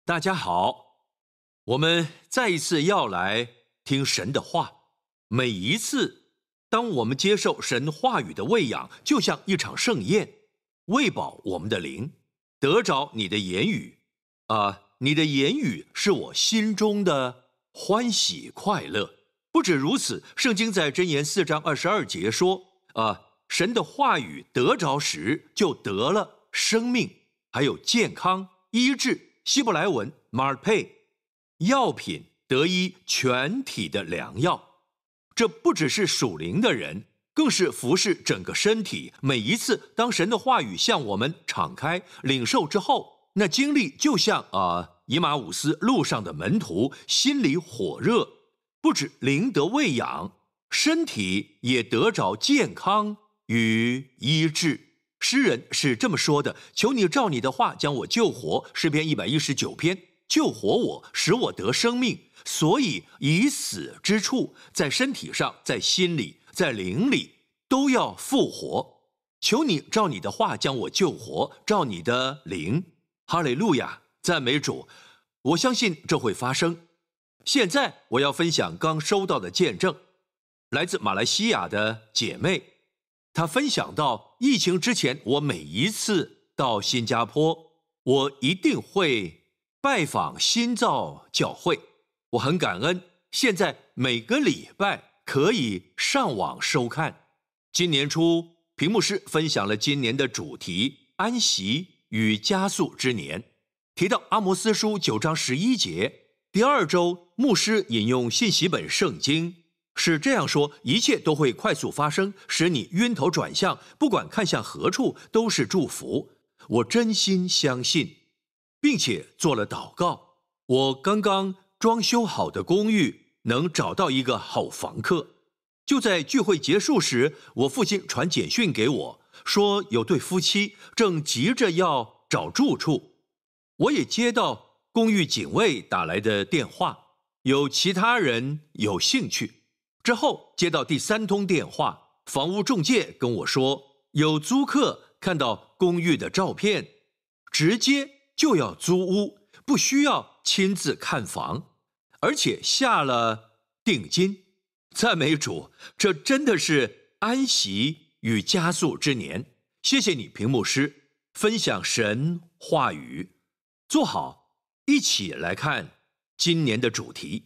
大家好，我们再一次要来听神的话。每一次，当我们接受神话语的喂养，就像一场盛宴，喂饱我们的灵，得着你的言语。你的言语是我心中的欢喜快乐。不止如此，圣经在箴言4章22节说，神的话语得着时，就得了生命，还有健康、医治。希伯来文 marpe， 药品得医全体的良药。这不只是属灵的人，更是服侍整个身体。每一次当神的话语向我们敞开领受之后，那经历就像以马忤斯路上的门徒，心里火热，不止灵得喂养，身体也得着健康与医治。诗人是这么说的：求你照你的话将我救活。诗篇119篇，救活我，使我得生命。所以已死之处，在身体上，在心里，在灵里，都要复活。求你照你的话将我救活，照你的灵。哈利路亚，赞美主。我相信这会发生。现在我要分享刚收到的见证，来自马来西亚的姐妹。他分享到，疫情之前，我每一次到新加坡，我一定会拜访新造教会。我很感恩，现在每个礼拜可以上网收看。今年初，平牧师分享了今年的主题“安息与加速之年”，提到阿摩斯书9章11节。第二周，牧师引用信息本圣经。是这样说，一切都会快速发生，使你晕头转向，不管看向何处都是祝福。我真心相信，并且做了祷告。我刚刚装修好的公寓能找到一个好房客。就在聚会结束时，我父亲传简讯给我，说有对夫妻正急着要找住处。我也接到公寓警卫打来的电话，有其他人有兴趣。之后接到第3通电话，房屋中介跟我说，有租客看到公寓的照片，直接就要租屋，不需要亲自看房，而且下了定金。赞美主，这真的是安息与加速之年。谢谢你，平牧师，分享神话语。坐好，一起来看今年的主题。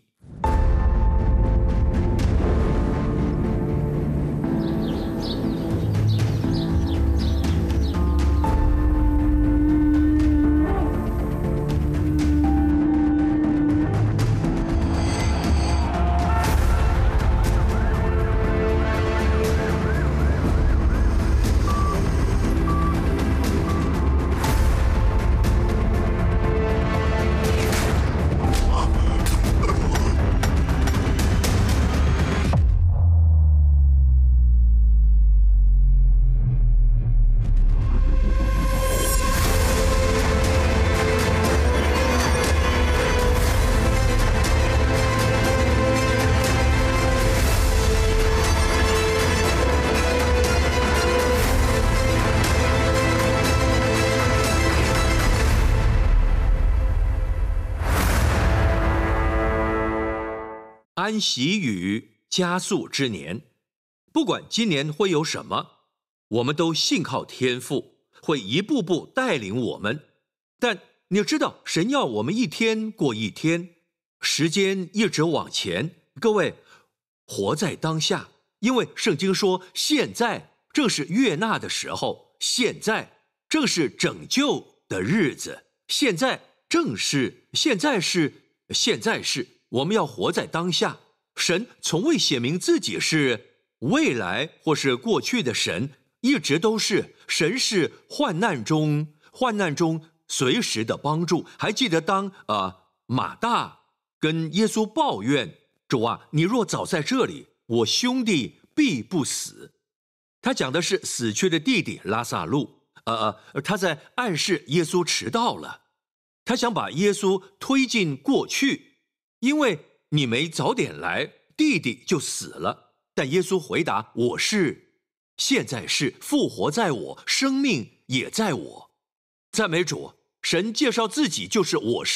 安息与加速之年，不管今年会有什么，我们都信靠天父，会一步步带领我们。但你知道，神要我们一天过一天，时间一直往前。各位，活在当下，因为圣经说，现在正是悦纳的时候，现在正是拯救的日子，现在是我们要活在当下。神从未写明自己是未来或是过去的神，一直都是神，是患难中随时的帮助。还记得当马大跟耶稣抱怨，主啊，你若早在这里，我兄弟必不死。他讲的是死去的弟弟拉撒路，他在暗示耶稣迟到了，他想把耶稣推进过去，因为你没早点来，弟弟就死了。但耶稣回答，我是，现在是，复活在我，生命也在我。赞美主，神介绍自己就是我是，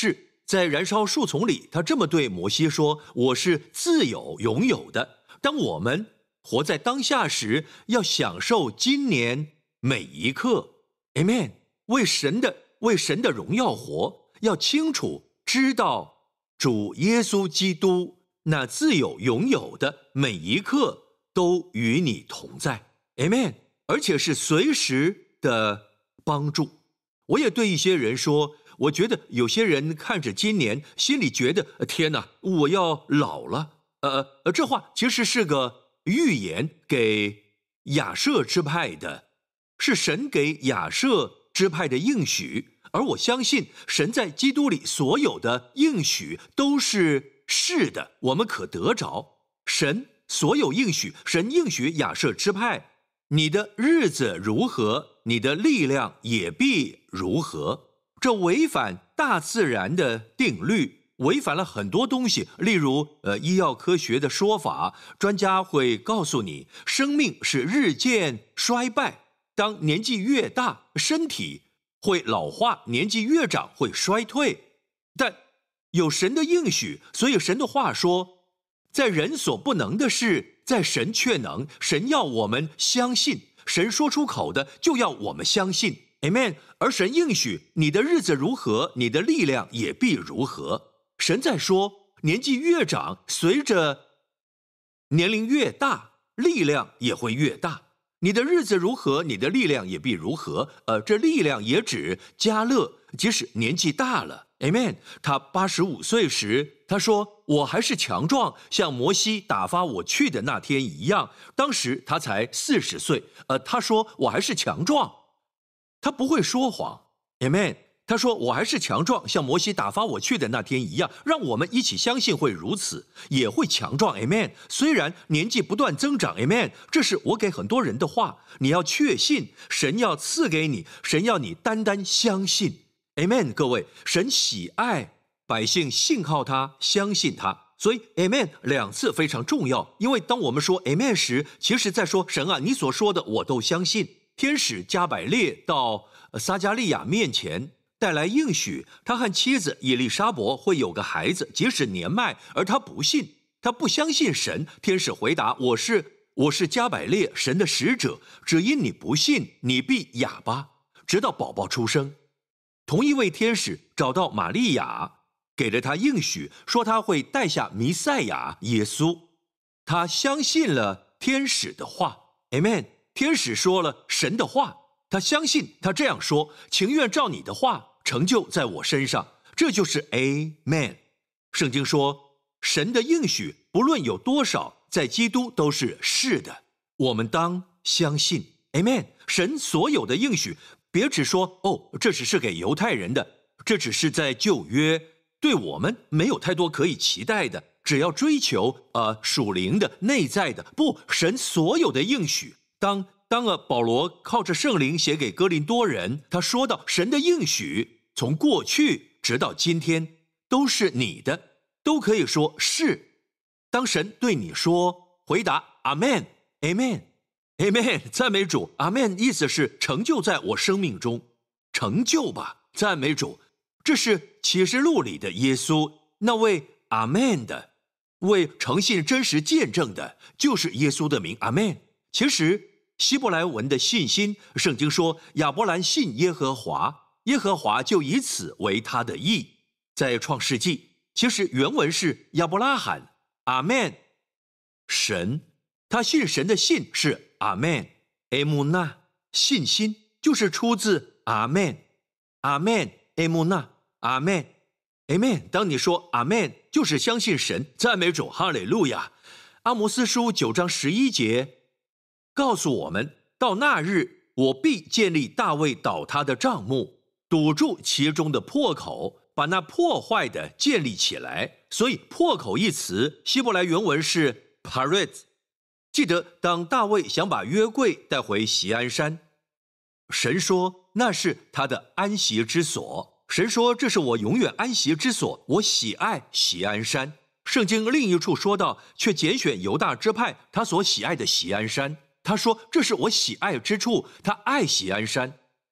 在燃烧树丛里，他这么对摩西说：我是自有拥有的。当我们活在当下时，要享受今年每一刻。 Amen。 为神的荣耀活，要清楚知道主耶稣基督那自有拥有的每一刻都与你同在。 Amen。 而且是随时的帮助。我也对一些人说，我觉得有些人看着今年，心里觉得天哪，我要老了。这话其实是个预言，给亚设支派的，是神给亚设支派的应许。而我相信神在基督里所有的应许都是是的，我们可得着。神所有应许，神应许亚设支派，你的日子如何，你的力量也必如何。这违反大自然的定律，违反了很多东西。例如医药科学的说法，专家会告诉你，生命是日渐衰败，当年纪越大，身体会老化，年纪越长会衰退。但有神的应许，所以神的话说，在人所不能的事，在神却能。神要我们相信，神说出口的就要我们相信。 Amen。 而神应许你的日子如何，你的力量也必如何。神在说，年纪越长，随着年龄越大，力量也会越大。你的日子如何，你的力量也必如何。这力量也指迦勒，即使年纪大了。 Amen。 他85岁时，他说，我还是强壮，像摩西打发我去的那天一样。当时他才40岁。他说我还是强壮，他不会说谎。 Amen。 他说我还是强壮，像摩西打发我去的那天一样。让我们一起相信会如此，也会强壮。 Amen。 虽然年纪不断增长。 Amen。 这是我给很多人的话，你要确信，神要赐给你，神要你单单相信。 Amen。 各位，神喜爱百姓信靠他，相信他。所以 Amen 2次非常重要，因为当我们说 Amen 时，其实在说，神啊，你所说的我都相信。天使加百列到撒迦利亚面前带来应许，他和妻子以利沙伯会有个孩子，即使年迈，而他不信，他不相信神。天使回答，我是加百列，神的使者，只因你不信，你必哑巴，直到宝宝出生。同一位天使找到玛利亚，给了他应许，说他会带下弥赛亚耶稣。他相信了天使的话。 Amen。 天使说了神的话，他相信，他这样说，情愿照你的话成就在我身上。这就是 Amen。 圣经说，神的应许不论有多少，在基督都是是的，我们当相信。 Amen。 神所有的应许，别只说这只是给犹太人的，这只是在旧约，对我们没有太多可以期待的，只要追求属灵的内在的。不，神所有的应许，当保罗靠着圣灵写给哥林多人，他说到神的应许从过去直到今天都是你的，都可以说是。当神对你说，回答阿们。 Amen。 Amen。 赞美主。阿们意思是成就在我生命中，成就吧，赞美主。这是启示录里的耶稣，那位阿们的，为诚信真实见证的，就是耶稣的名。阿们。其实希伯来文的信心，圣经说亚伯兰信耶和华，耶和华就以此为他的义。在创世纪，其实原文是亚伯拉罕阿们神，他信神的信是阿们。埃姆纳信心就是出自阿们。阿们埃姆纳阿们 Amen。 当你说阿们，就是相信神。赞美主，哈利路亚。阿摩斯书9章11节告诉我们，到那日，我必建立大卫倒塌的帐幕，堵住其中的破口，把那破坏的建立起来。所以破口一词希伯来原文是 paret。 记得当大卫想把约柜带回锡安山，神说那是他的安息之所，神说这是我永远安息之所，我喜爱锡安山。圣经另一处说到，却拣选犹大支派他所喜爱的锡安山，他说这是我喜爱之处，他爱锡安山。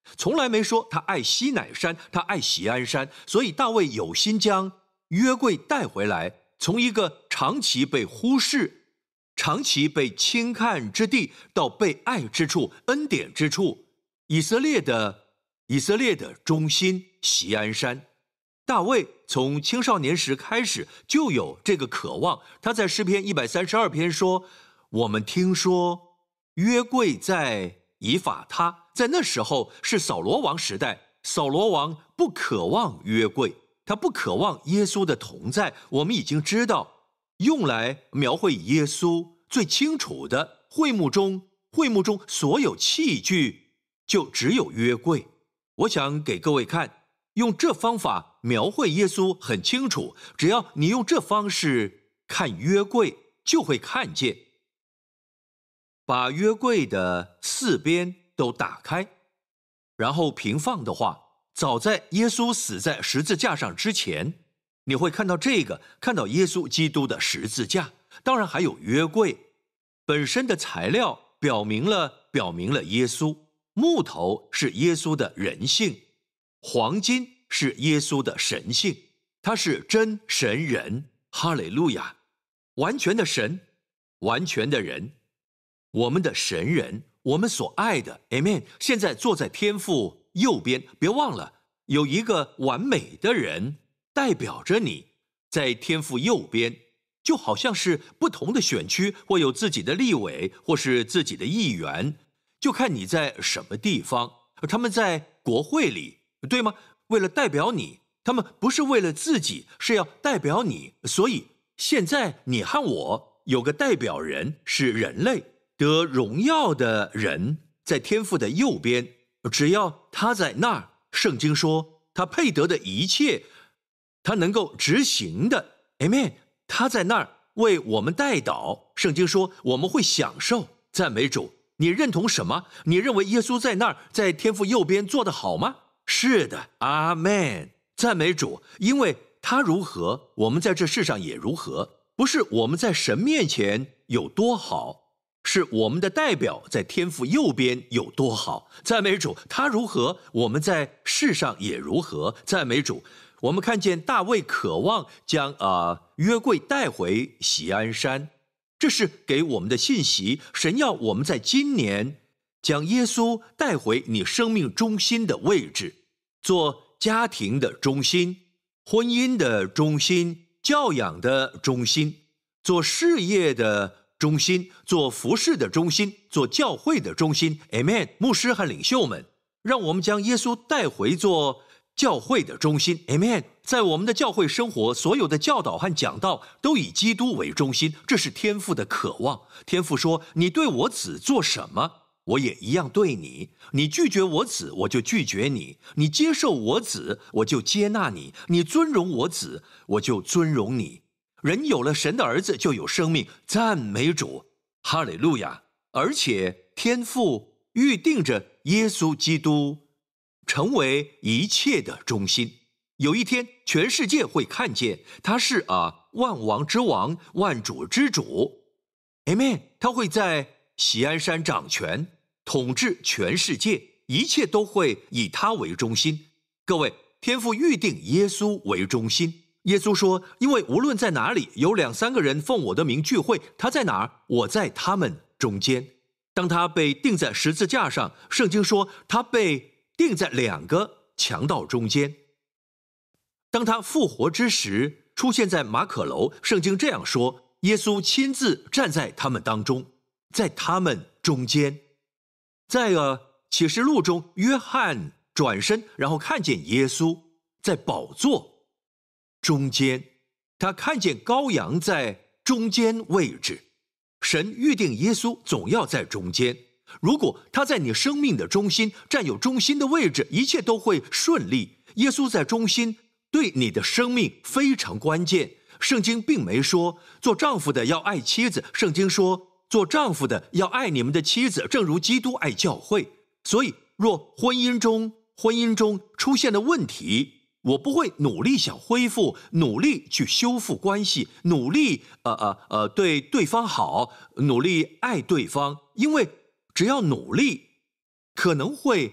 从来没说他爱西乃山，他爱锡安山。所以大卫有心将约柜带回来，从一个长期被忽视、长期被轻看之地，到被爱之处、恩典之处，以色列的中心锡安山。大卫从青少年时开始就有这个渴望，他在诗篇132篇说：我们听说约柜在以法他，在那时候是扫罗王时代，扫罗王不渴望约柜，他不渴望耶稣的同在。我们已经知道，用来描绘耶稣最清楚的会幕中所有器具就只有约柜。我想给各位看，用这方法描绘耶稣很清楚，只要你用这方式看约柜，就会看见。把约柜的四边都打开，然后平放的话，早在耶稣死在十字架上之前，你会看到看到耶稣基督的十字架。当然还有约柜本身的材料表明了耶稣，木头是耶稣的人性，黄金是耶稣的神性，他是真神人，哈利路亚，完全的神，完全的人，我们的神人，我们所爱的 Amen， 现在坐在天父右边。别忘了有一个完美的人代表着你，在天父右边，就好像是不同的选区或有自己的立委或是自己的议员，就看你在什么地方。他们在国会里，对吗？为了代表你，他们不是为了自己，是要代表你。所以现在你和我有个代表人，是人类得荣耀的人，在天父的右边。只要他在那儿，圣经说他配得的一切，他能够执行的 Amen， 他在那儿为我们代祷。圣经说我们会享受，赞美主。你认同什么？你认为耶稣在那儿，在天父右边做得好吗？是的，阿们，赞美主。因为他如何，我们在这世上也如何。不是我们在神面前有多好，是我们的代表在天父右边有多好。赞美主，他如何，我们在世上也如何。赞美主。我们看见大卫渴望将约柜带回锡安山，这是给我们的信息。神要我们在今年将耶稣带回你生命中心的位置，做家庭的中心、婚姻的中心、教养的中心，做事业的中心，做服事的中心，做教会的中心。 Amen。 牧师和领袖们，让我们将耶稣带回做教会的中心。 Amen。 在我们的教会生活，所有的教导和讲道都以基督为中心，这是天父的渴望。天父说，你对我子做什么，我也一样对你。你拒绝我子，我就拒绝你；你接受我子，我就接纳你；你尊荣我子，我就尊荣你。人有了神的儿子，就有生命。赞美主，哈利路亚。而且天父预定着耶稣基督成为一切的中心。有一天全世界会看见他是万王之王，万主之主。 Amen。 他会在锡安山掌权，统治全世界，一切都会以他为中心。各位，天父预定耶稣为中心。耶稣说，因为无论在哪里有2、3个人奉我的名聚会，他在哪儿，我在他们中间。当他被钉在十字架上，圣经说他被钉在2个强盗中间。当他复活之时，出现在马可楼，圣经这样说，耶稣亲自站在他们当中，在他们中间。在启示录中，约翰转身，然后看见耶稣在宝座中间，他看见羔羊在中间位置。神预定耶稣总要在中间。如果他在你生命的中心，占有中心的位置，一切都会顺利。耶稣在中心，对你的生命非常关键。圣经并没说做丈夫的要爱妻子，圣经说做丈夫的要爱你们的妻子，正如基督爱教会。所以若婚姻中出现了问题，我不会努力想恢复，努力去修复关系，努力对对方好，努力爱对方。因为只要努力，可能会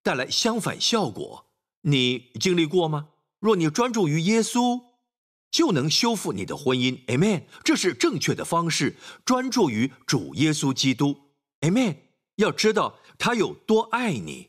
带来相反效果。你经历过吗？若你专注于耶稣，就能修复你的婚姻。 Amen， 这是正确的方式，专注于主耶稣基督。 Amen， 要知道他有多爱你。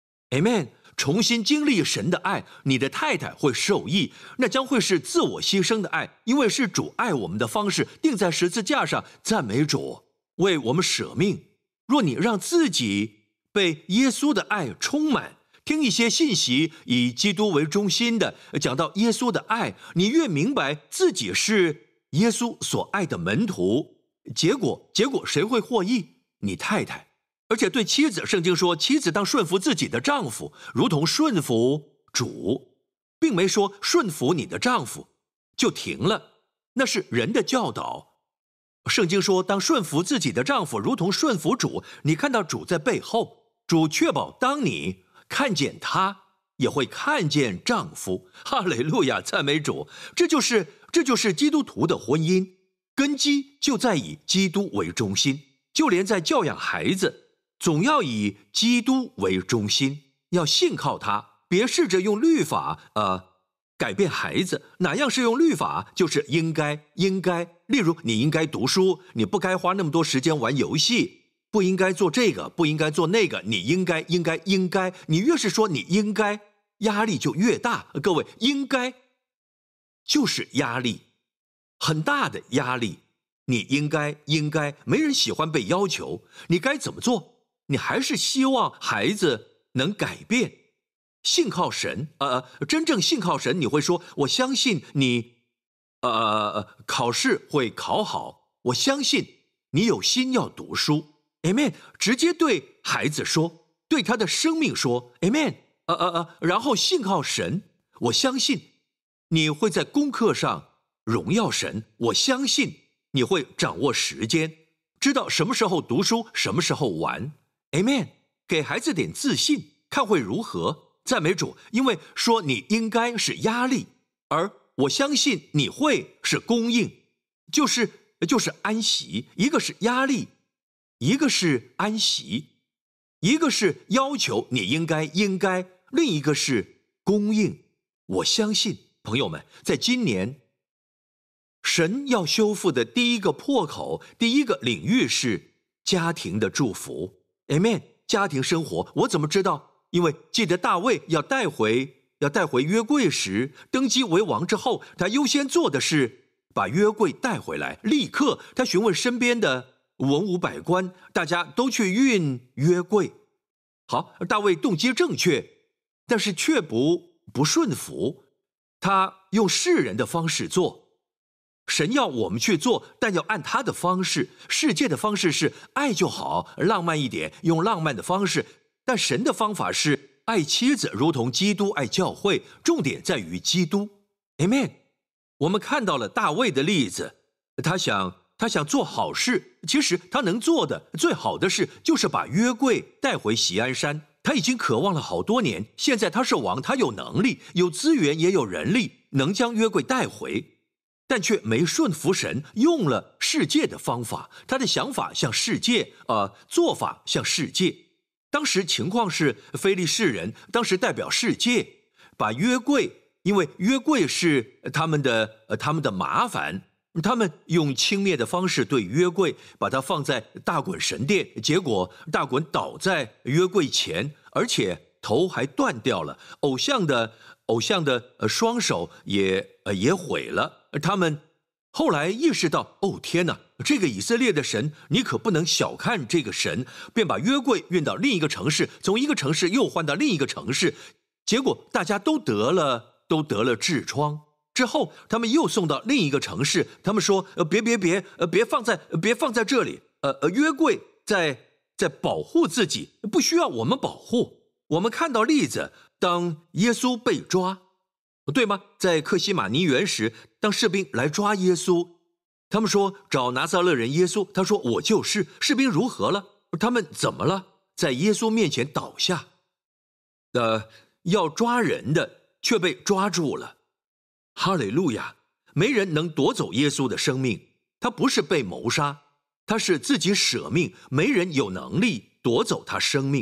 Amen， 重新经历神的爱，你的太太会受益，那将会是自我牺牲的爱，因为是主爱我们的方式钉在十字架上，赞美主，为我们舍命。若你让自己被耶稣的爱充满，听一些信息以基督为中心的，讲到耶稣的爱，你越明白自己是耶稣所爱的门徒，结果谁会获益？你太太。而且对妻子，圣经说妻子当顺服自己的丈夫，如同顺服主，并没说顺服你的丈夫就停了，那是人的教导。圣经说当顺服自己的丈夫如同顺服主，你看到主在背后，主确保当你看见他，也会看见丈夫。哈利路亚，赞美主。这就是基督徒的婚姻，根基就在以基督为中心。就连在教养孩子，总要以基督为中心，要信靠他，别试着用律法改变孩子。哪样是用律法？就是应该。例如你应该读书，你不该花那么多时间玩游戏，不应该做这个，不应该做那个，你应该。你越是说你应该，压力就越大。各位，应该就是压力，很大的压力。你应该，没人喜欢被要求，你该怎么做？你还是希望孩子能改变，信靠神。真正信靠神，你会说我相信你考试会考好，我相信你有心要读书。 Amen， 直接对孩子说，对他的生命说 Amen。 然后信靠神，我相信你会在功课上荣耀神，我相信你会掌握时间，知道什么时候读书，什么时候玩。 Amen， 给孩子点自信，看会如何。赞美主。因为说你应该是压力，而我相信你会是供应，就是安息。一个是压力，一个是安息，一个是要求你应该，另一个是供应。我相信朋友们，在今年神要修复的第一个破口，第一个领域是家庭的祝福。 Amen， 家庭生活。我怎么知道？因为记得大卫要带回约柜时，登基为王之后，他优先做的是把约柜带回来。立刻他询问身边的文武百官，大家都去运约柜。好，大卫动机正确，但是却不顺服，他用世人的方式做。神要我们去做，但要按他的方式。世界的方式是爱就好，浪漫一点，用浪漫的方式。但神的方法是爱妻子如同基督爱教会，重点在于基督。 Amen。 我们看到了大卫的例子，他想做好事，其实他能做的最好的事就是把约柜带回锡安山。他已经渴望了好多年，现在他是王，他有能力，有资源，也有人力，能将约柜带回，但却没顺服神，用了世界的方法。他的想法像世界，做法像世界。当时情况是非利士人，当时代表世界，把约柜，因为约柜是他们的麻烦，他们用轻蔑的方式对约柜，把它放在大滚神殿，结果大滚倒在约柜前，而且头还断掉了，偶像的双手也毁了。他们后来意识到，哦天哪，这个以色列的神，你可不能小看这个神，便把约柜运到另一个城市，从一个城市又换到另一个城市，结果大家都得了痔疮。之后他们又送到另一个城市，他们说别放在这里，约柜在保护自己，不需要我们保护。我们看到例子，当耶稣被抓，对吗？在客西马尼园时，当士兵来抓耶稣，他们说找拿撒勒人耶稣，他说我就是。士兵如何了？他们怎么了？在耶稣面前倒下，要抓人的却被抓住了。哈利路亚！没人能夺走耶稣的生命，他不是被谋杀，他是自己舍命，没人有能力夺走他生命。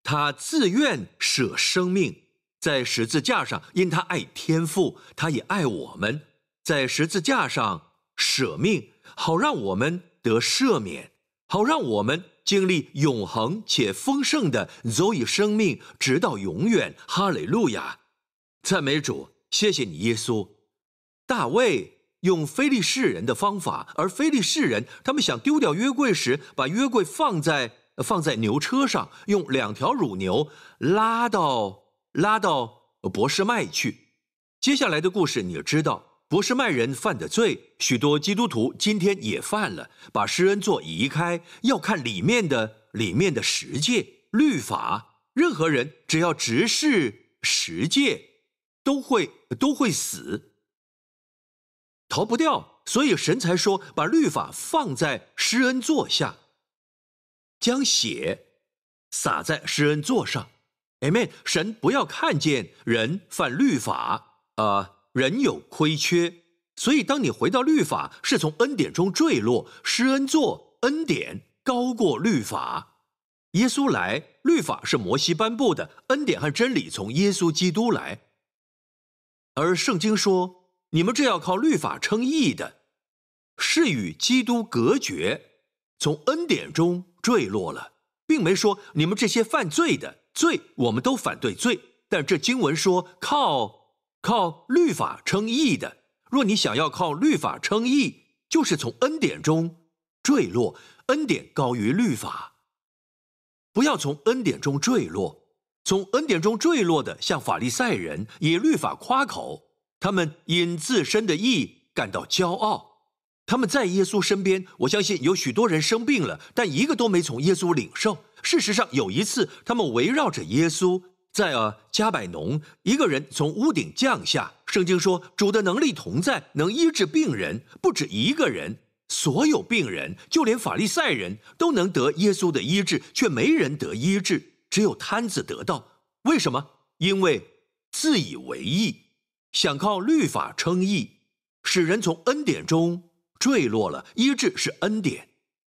他自愿舍生命，在十字架上，因他爱天父，他也爱我们，在十字架上舍命，好让我们得赦免，好让我们经历永恒且丰盛的Zoe生命，直到永远。哈利路亚！赞美主，谢谢你耶稣。大卫用非利士人的方法，而非利士人他们想丢掉约柜时，把约柜放在牛车上，用2条乳牛拉到伯示麦去。接下来的故事你也知道，伯示麦人犯的罪，许多基督徒今天也犯了，把施恩座移开，要看里面的十诫律法。任何人只要直视十诫，都会死，逃不掉。所以神才说，把律法放在施恩座下，将血洒在施恩座上。Amen。神不要看见人犯律法，人有亏缺。所以当你回到律法，是从恩典中坠落，施恩座恩典高过律法。耶稣来，律法是摩西颁布的，恩典和真理从耶稣基督来。而圣经说，你们这要靠律法称义的，是与基督隔绝，从恩典中坠落了，并没说你们这些犯罪的罪，我们都反对罪。但这经文说靠律法称义的，若你想要靠律法称义，就是从恩典中坠落，恩典高于律法。不要从恩典中坠落，从恩典中坠落的像法利赛人，以律法夸口，他们因自身的义感到骄傲。他们在耶稣身边，我相信有许多人生病了，但一个都没从耶稣领受。事实上，有一次他们围绕着耶稣，在加百农，一个人从屋顶降下，圣经说主的能力同在，能医治病人，不止一个人，所有病人，就连法利赛人都能得耶稣的医治，却没人得医治，只有瘫子得到。为什么？因为自以为义，想靠律法称义，使人从恩典中坠落了。医治是恩典。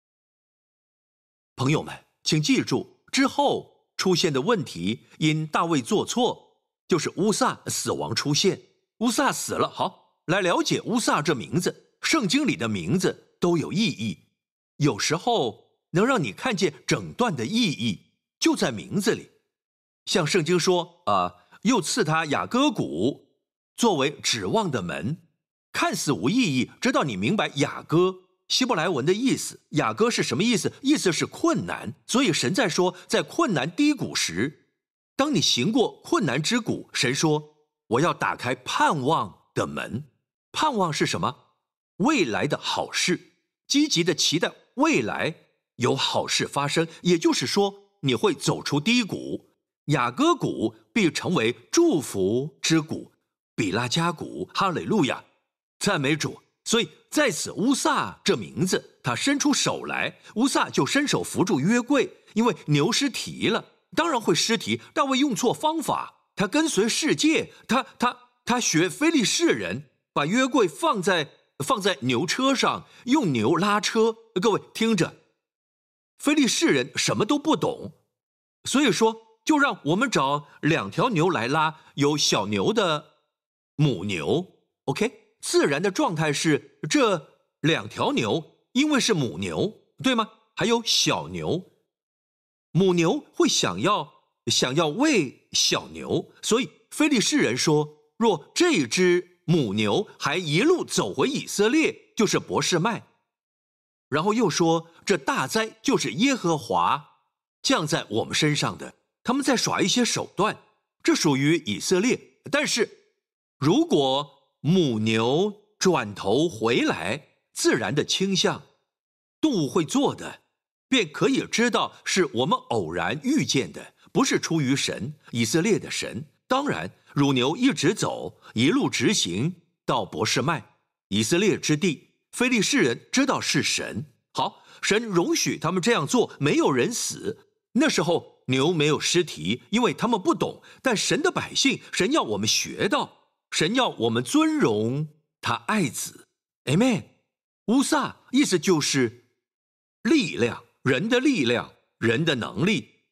朋友们，请记住，之后出现的问题，因大卫做错，就是乌撒死亡出现。乌撒死了，好，来了解乌撒这名字。圣经里的名字都有意义，有时候能让你看见整段的意义，就在名字里。像圣经说又赐他雅各谷作为指望的门，看似无意义，直到你明白雅各希伯来文的意思。雅各是什么意思？意思是困难。所以神在说，在困难低谷时，当你行过困难之谷，神说我要打开盼望的门。盼望是什么？未来的好事，积极的期待未来有好事发生，也就是说你会走出低谷。雅各谷必成为祝福之谷，比拉加谷。哈利路亚，赞美主。所以在此乌撒这名字，他伸出手来，乌撒就伸手扶住约柜，因为牛失蹄了，当然会失蹄。大卫用错方法，他跟随世界，他学非利士人，把约柜放在牛车上，用牛拉车。各位听着，非利士人什么都不懂，所以说就让我们找2条牛来拉，有小牛的母牛。 OK， 自然的状态是这2条牛因为是母牛，对吗？还有小牛，母牛会想要喂小牛，所以非利士人说，若这只母牛还一路走回以色列，就是伯示麦。然后又说，这大灾就是耶和华降在我们身上的。他们在耍一些手段，这属于以色列。但是如果母牛转头回来，自然的倾向，动物会做的，便可以知道是我们偶然遇见的，不是出于神，以色列的神。当然乳牛一直走，一路直行到伯示麦，以色列之地。非利士人知道是神，好，神容许他们这样做，没有人死。那时候牛没有失蹄，因为他们不懂。但神的百姓，神要我们学到，神要我们尊荣他爱子。 Amen。 乌撒意思就是力量，人的力量，人的能力。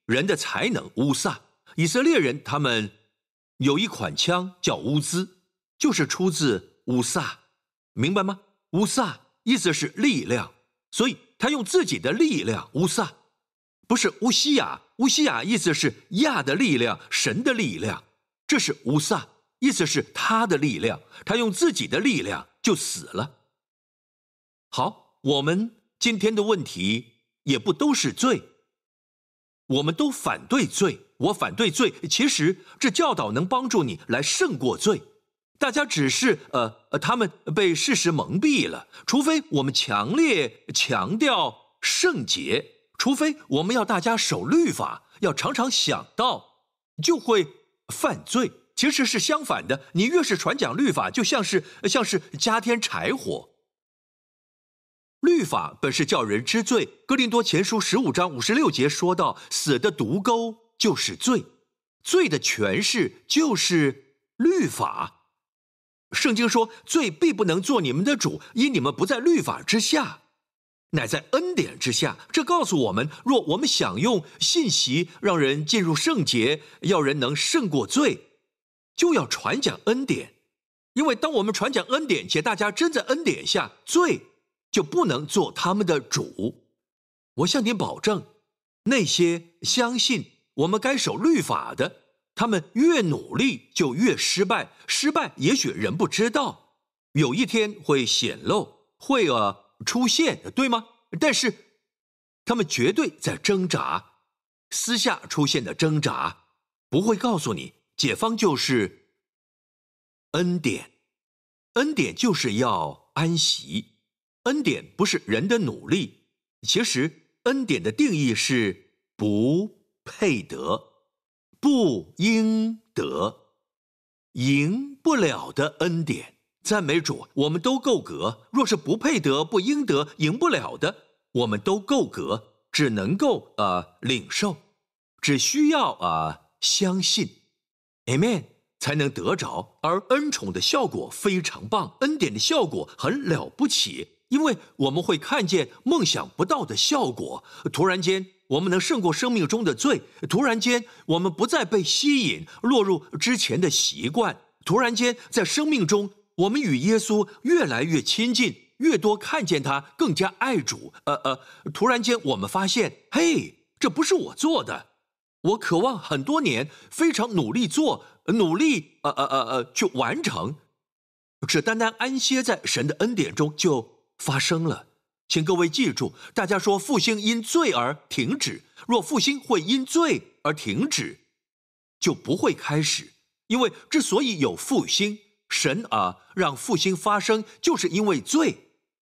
人的才能乌撒。以色列人他们有一款枪叫乌兹，就是出自乌撒，明白吗？乌撒意思是力量，所以他用自己的力量乌撒，不是乌西雅。乌西雅意思是亚的力量，神的力量，这是乌撒，意思是他的力量，他用自己的力量就死了。好，我们今天的问题也不都是罪，我们都反对罪，我反对罪，其实这教导能帮助你来胜过罪。大家只是他们被事实蒙蔽了，除非我们强烈强调圣洁，除非我们要大家守律法，要常常想到，就会犯罪。其实是相反的，你越是传讲律法，就像是加添柴火。律法本是叫人知罪，哥林多前书15章56节说到，死的毒钩就是罪，罪的权势就是律法。圣经说，罪必不能做你们的主，因你们不在律法之下，乃在恩典之下。这告诉我们，若我们想用信息让人进入圣洁，要人能胜过罪，就要传讲恩典。因为当我们传讲恩典，且大家真在恩典下，罪就不能做他们的主。我向你保证，那些相信我们该守律法的，他们越努力就越失败，失败也许人不知道，有一天会显露，会出现，对吗？但是他们绝对在挣扎，私下出现的挣扎，不会告诉你解放就是恩典。恩典就是要安息，恩典不是人的努力，其实恩典的定义是不配得，不应得，赢不了的恩典。赞美主，我们都够格。若是不配得、不应得、赢不了的，我们都够格，只能够领受，只需要相信 ，Amen， 才能得着。而恩宠的效果非常棒，恩典的效果很了不起，因为我们会看见梦想不到的效果。突然间，我们能胜过生命中的罪；突然间，我们不再被吸引，落入之前的习惯；突然间，在生命中，我们与耶稣越来越亲近，越多看见他，更加爱主。突然间，我们发现，嘿，这不是我做的，我渴望很多年，非常努力做，努力去完成，只单单安歇在神的恩典中就发生了。请各位记住，大家说复兴因罪而停止，若复兴会因罪而停止，就不会开始。因为之所以有复兴，神让复兴发生，就是因为罪。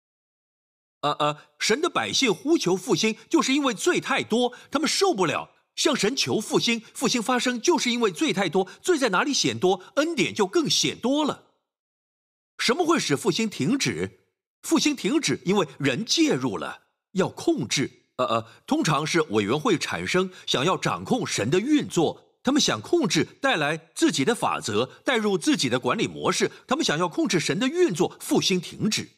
神的百姓呼求复兴，就是因为罪太多，他们受不了向神求复兴。复兴发生，就是因为罪太多，罪在哪里显多，恩典就更显多了。什么会使复兴停止？复兴停止，因为人介入了，要控制。通常是委员会产生，想要掌控神的运作。他们想控制，带来自己的法则，带入自己的管理模式。他们想要控制神的运作，复兴停止。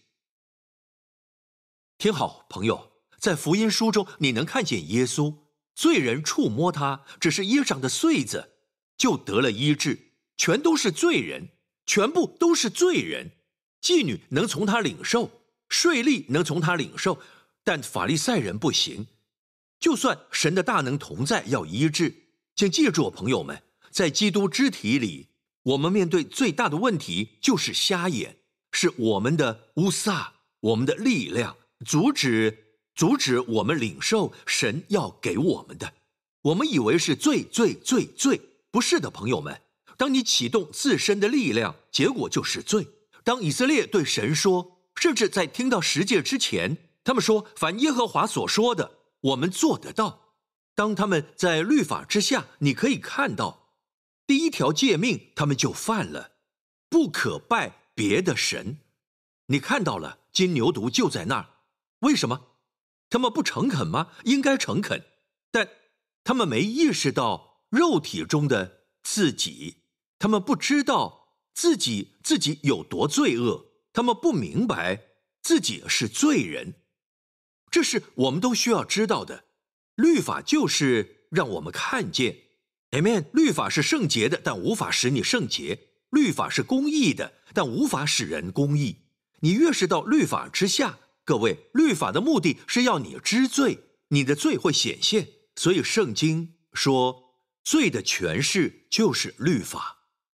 听好，朋友，在福音书中，你能看见耶稣，罪人触摸他，只是衣裳的穗子，就得了医治。全都是罪人，全部都是罪人。妓女能从他领受，税吏能从他领受，但法利赛人不行。就算神的大能同在，要医治，请记住，朋友们，在基督肢体里，我们面对最大的问题就是瞎眼，是我们的乌撒，我们的力量阻止我们领受神要给我们的。我们以为是罪，不是的，朋友们。当你启动自身的力量，结果就是罪。当以色列对神说，甚至在听到十诫之前，他们说凡耶和华所说的，我们做得到。当他们在律法之下，你可以看到第一条诫命他们就犯了，不可拜别的神。你看到了，金牛犊就在那儿。为什么？他们不诚恳吗？应该诚恳，但他们没意识到肉体中的自己，他们不知道自己有多罪恶，他们不明白自己是罪人。这是我们都需要知道的。律法就是让我们看见 Amen， 律法是圣洁的，但无法使你圣洁；律法是公义的，但无法使人公义。你越是到律法之下，各位，律法的目的是要你知罪，你的罪会显现。所以圣经说，罪的权势就是律法。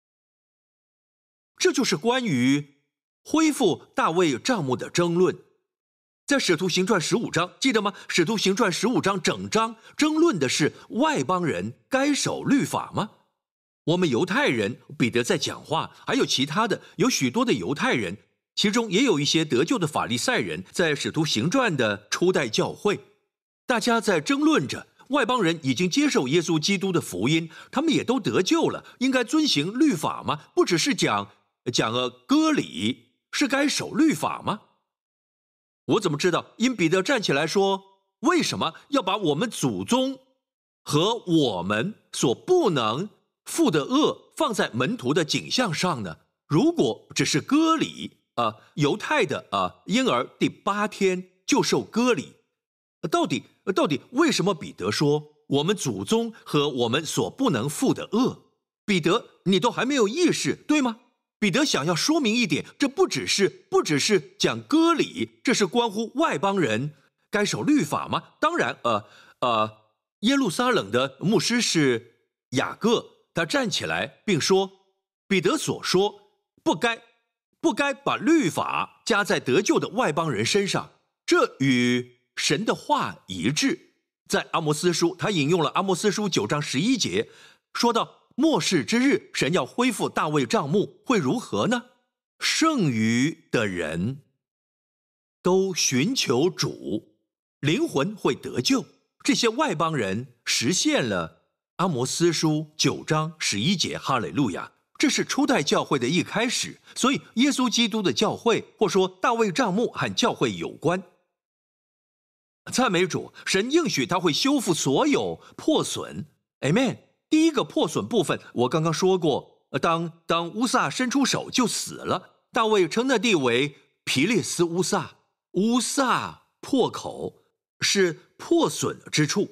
这就是关于恢复大卫帐幕的争论。在使徒行传15章，记得吗？使徒行传15章整章争论的是外邦人该守律法吗？我们犹太人，彼得在讲话，还有其他的，有许多的犹太人，其中也有一些得救的法利赛人，在使徒行传的初代教会，大家在争论着，外邦人已经接受耶稣基督的福音，他们也都得救了，应该遵行律法吗？不只是讲割礼，是该守律法吗？我怎么知道？因彼得站起来说，为什么要把我们祖宗和我们所不能负的恶放在门徒的景象上呢？如果只是割礼，犹太的婴儿第8天就受割礼，到底为什么彼得说我们祖宗和我们所不能负的恶？彼得，你都还没有意识，对吗？彼得想要说明一点，这不只是讲割礼，这是关乎外邦人该守律法吗？当然，耶路撒冷的牧师是雅各，他站起来并说，彼得所说不该把律法加在得救的外邦人身上，这与神的话一致。在阿摩斯书，他引用了阿摩斯书9章11节，说到末世之日，神要恢复大卫帐幕，会如何呢？剩余的人都寻求主，灵魂会得救。这些外邦人实现了阿摩斯书9章11节，哈利路亚！这是初代教会的一开始，所以耶稣基督的教会，或说大卫帐幕和教会有关。赞美主，神应许他会修复所有破损 Amen。 第一个破损部分我刚刚说过，当乌撒伸出手就死了，大卫称那地为皮列斯乌撒。乌撒破口是破损之处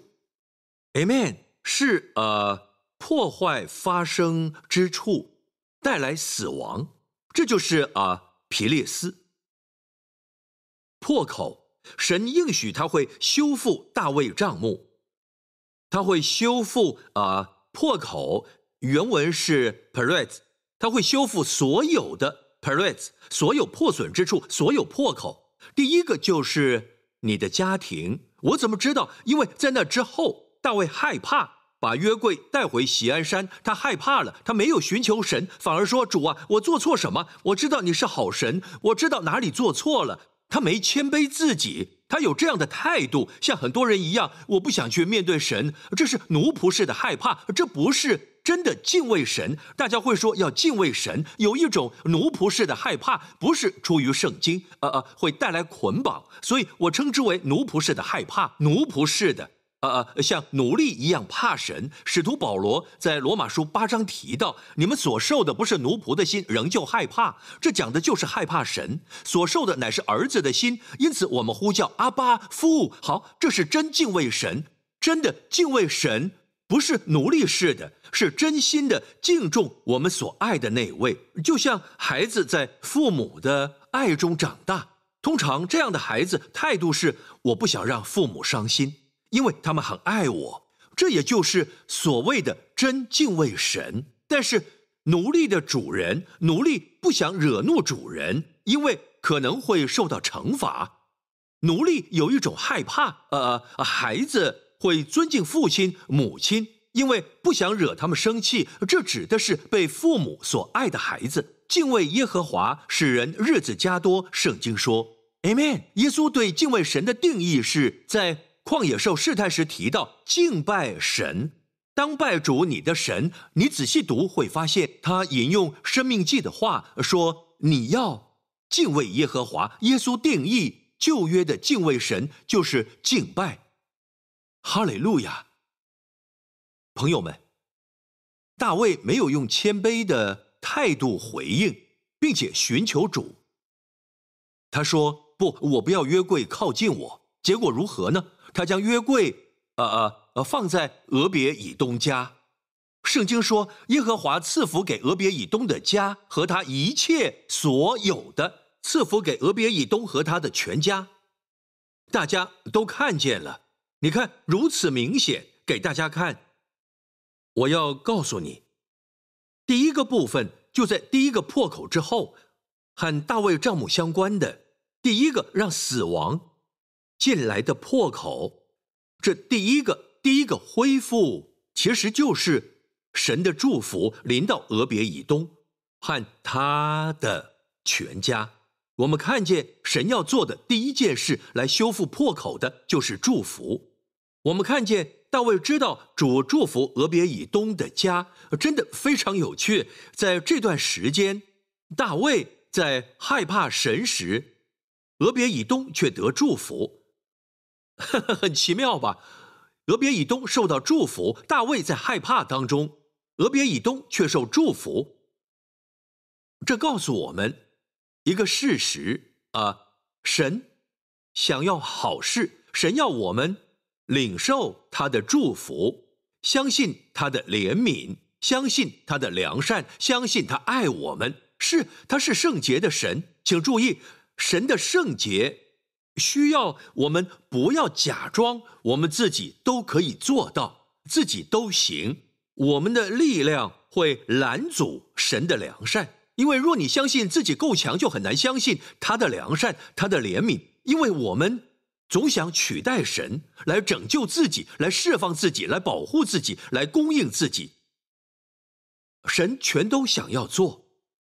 Amen， 是破坏发生之处，带来死亡，这就是皮列斯破口。神应许他会修复大卫帐幕，他会修复破口，原文是 peretz， 他会修复所有的 peretz， 所有破损之处，所有破口。第一个就是你的家庭。我怎么知道？因为在那之后，大卫害怕把约柜带回锡安山，他害怕了，他没有寻求神，反而说，主啊，我做错什么？我知道你是好神，我知道哪里做错了。他没谦卑自己，他有这样的态度，像很多人一样，我不想去面对神，这是奴仆式的害怕，这不是真的敬畏神。大家会说要敬畏神，有一种奴仆式的害怕，不是出于圣经，会带来捆绑，所以我称之为奴仆式的害怕，奴仆式的。像奴隶一样怕神。使徒保罗在罗马书8章提到，你们所受的不是奴仆的心，仍旧害怕，这讲的就是害怕神。所受的乃是儿子的心，因此我们呼叫阿爸父。好，这是真敬畏神，真的敬畏神，不是奴隶式的，是真心的敬重我们所爱的那位。就像孩子在父母的爱中长大，通常这样的孩子态度是，我不想让父母伤心，因为他们很爱我，这也就是所谓的真敬畏神。但是奴隶的主人，奴隶不想惹怒主人，因为可能会受到惩罚。奴隶有一种害怕，孩子会尊敬父亲母亲，因为不想惹他们生气，这指的是被父母所爱的孩子。敬畏耶和华使人日子加多，圣经说 Amen。 耶稣对敬畏神的定义是在旷野受试探时提到敬拜神，当拜主你的神。你仔细读会发现，他引用申命记的话说，你要敬畏耶和华。耶稣定义旧约的敬畏神就是敬拜。哈利路亚！朋友们，大卫没有用谦卑的态度回应，并且寻求主。他说，不，我不要约柜靠近我。结果如何呢？他将约柜放在俄别以东家。圣经说，耶和华赐福给俄别以东的家和他一切所有的，赐福给俄别以东和他的全家。大家都看见了，你看如此明显，给大家看。我要告诉你，第一个部分就在第一个破口之后，和大卫帐幕相关的第一个让死亡进来的破口，这第一个恢复，其实就是神的祝福临到俄别以东和他的全家。我们看见神要做的第一件事来修复破口的就是祝福。我们看见大卫知道主祝福俄别以东的家，真的非常有趣。在这段时间，大卫在害怕神时，俄别以东却得祝福。很奇妙吧？俄别以东受到祝福，大卫在害怕当中，俄别以东却受祝福。这告诉我们一个事实神想要好事，神要我们领受他的祝福，相信他的怜悯，相信他的良善，相信他爱我们，他是圣洁的神。请注意，神的圣洁需要我们不要假装我们自己都可以做到，自己都行，我们的力量会拦阻神的良善。因为若你相信自己够强，就很难相信他的良善，他的怜悯。因为我们总想取代神来拯救自己，来释放自己，来保护自己，来供应自己。神全都想要做。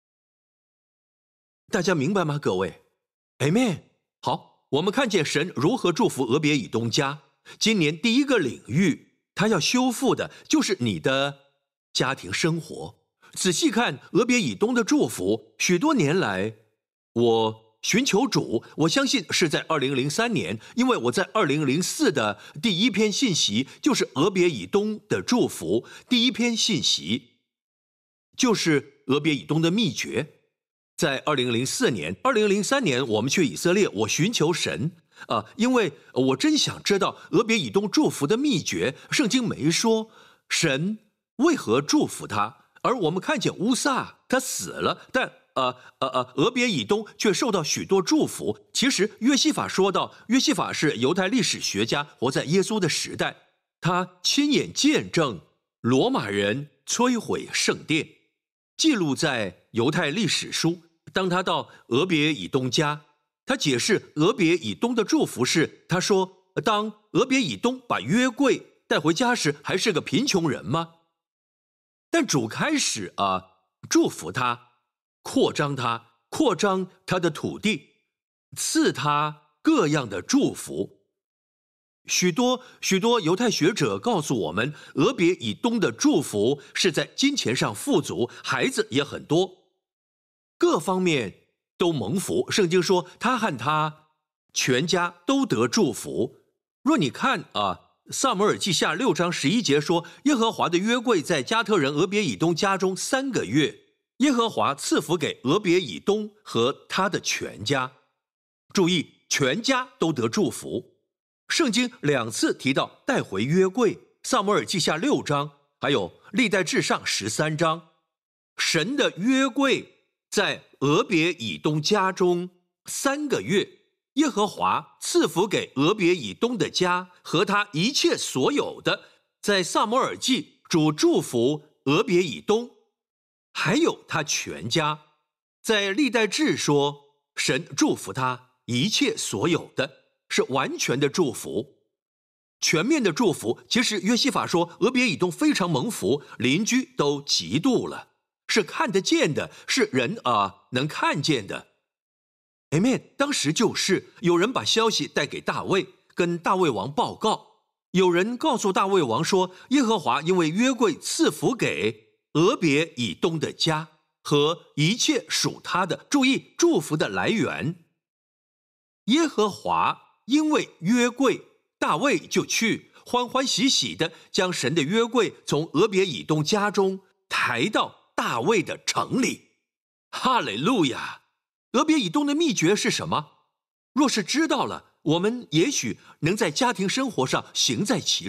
大家明白吗，各位 Amen。 好，我们看见神如何祝福俄别以东家。今年第一个领域他要修复的就是你的家庭生活。仔细看俄别以东的祝福，许多年来我寻求主，我相信是在2003年，因为我在2004的第一篇信息就是俄别以东的祝福，第一篇信息就是俄别以东的秘诀。在2004年、2003年我们去以色列，我寻求神因为我真想知道俄别以东祝福的秘诀。圣经没说神为何祝福他，而我们看见乌撒他死了，但俄别以东却受到许多祝福。其实约西法说到，约西法是犹太历史学家，活在耶稣的时代，他亲眼见证罗马人摧毁圣殿，记录在犹太历史书。当他到俄别以东家，他解释俄别以东的祝福是，他说，当俄别以东把约柜带回家时，还是个贫穷人吗？但主开始祝福他，扩张他的土地，赐他各样的祝福。许多犹太学者告诉我们，俄别以东的祝福是在金钱上富足，孩子也很多，各方面都蒙福。圣经说他和他全家都得祝福。若你看撒母耳记下6章11节说，耶和华的约柜在加特人俄别以东家中3个月，耶和华赐福给俄别以东和他的全家。注意，全家都得祝福。圣经2次提到带回约柜，撒母耳记下6章，还有历代志上13章。神的约柜在俄别以东家中3个月，耶和华赐福给俄别以东的家和他一切所有的。在撒母耳记，主祝福俄别以东还有他全家。在历代志说，神祝福他一切所有的，是完全的祝福，全面的祝福。其实约西法说，俄别以东非常蒙福，邻居都嫉妒了，是看得见的，是人能看见的。Amen。 当时就是有人把消息带给大卫，跟大卫王报告。有人告诉大卫王说，耶和华因为约柜赐福给俄别以东的家和一切属他的。注意祝福的来源，耶和华因为约柜，大卫就去欢欢喜喜的将神的约柜从俄别以东家中抬到大卫的城里。哈利路亚！俄别以东的秘诀是什么？若是知道了，我们也许能在家庭生活上行在其中。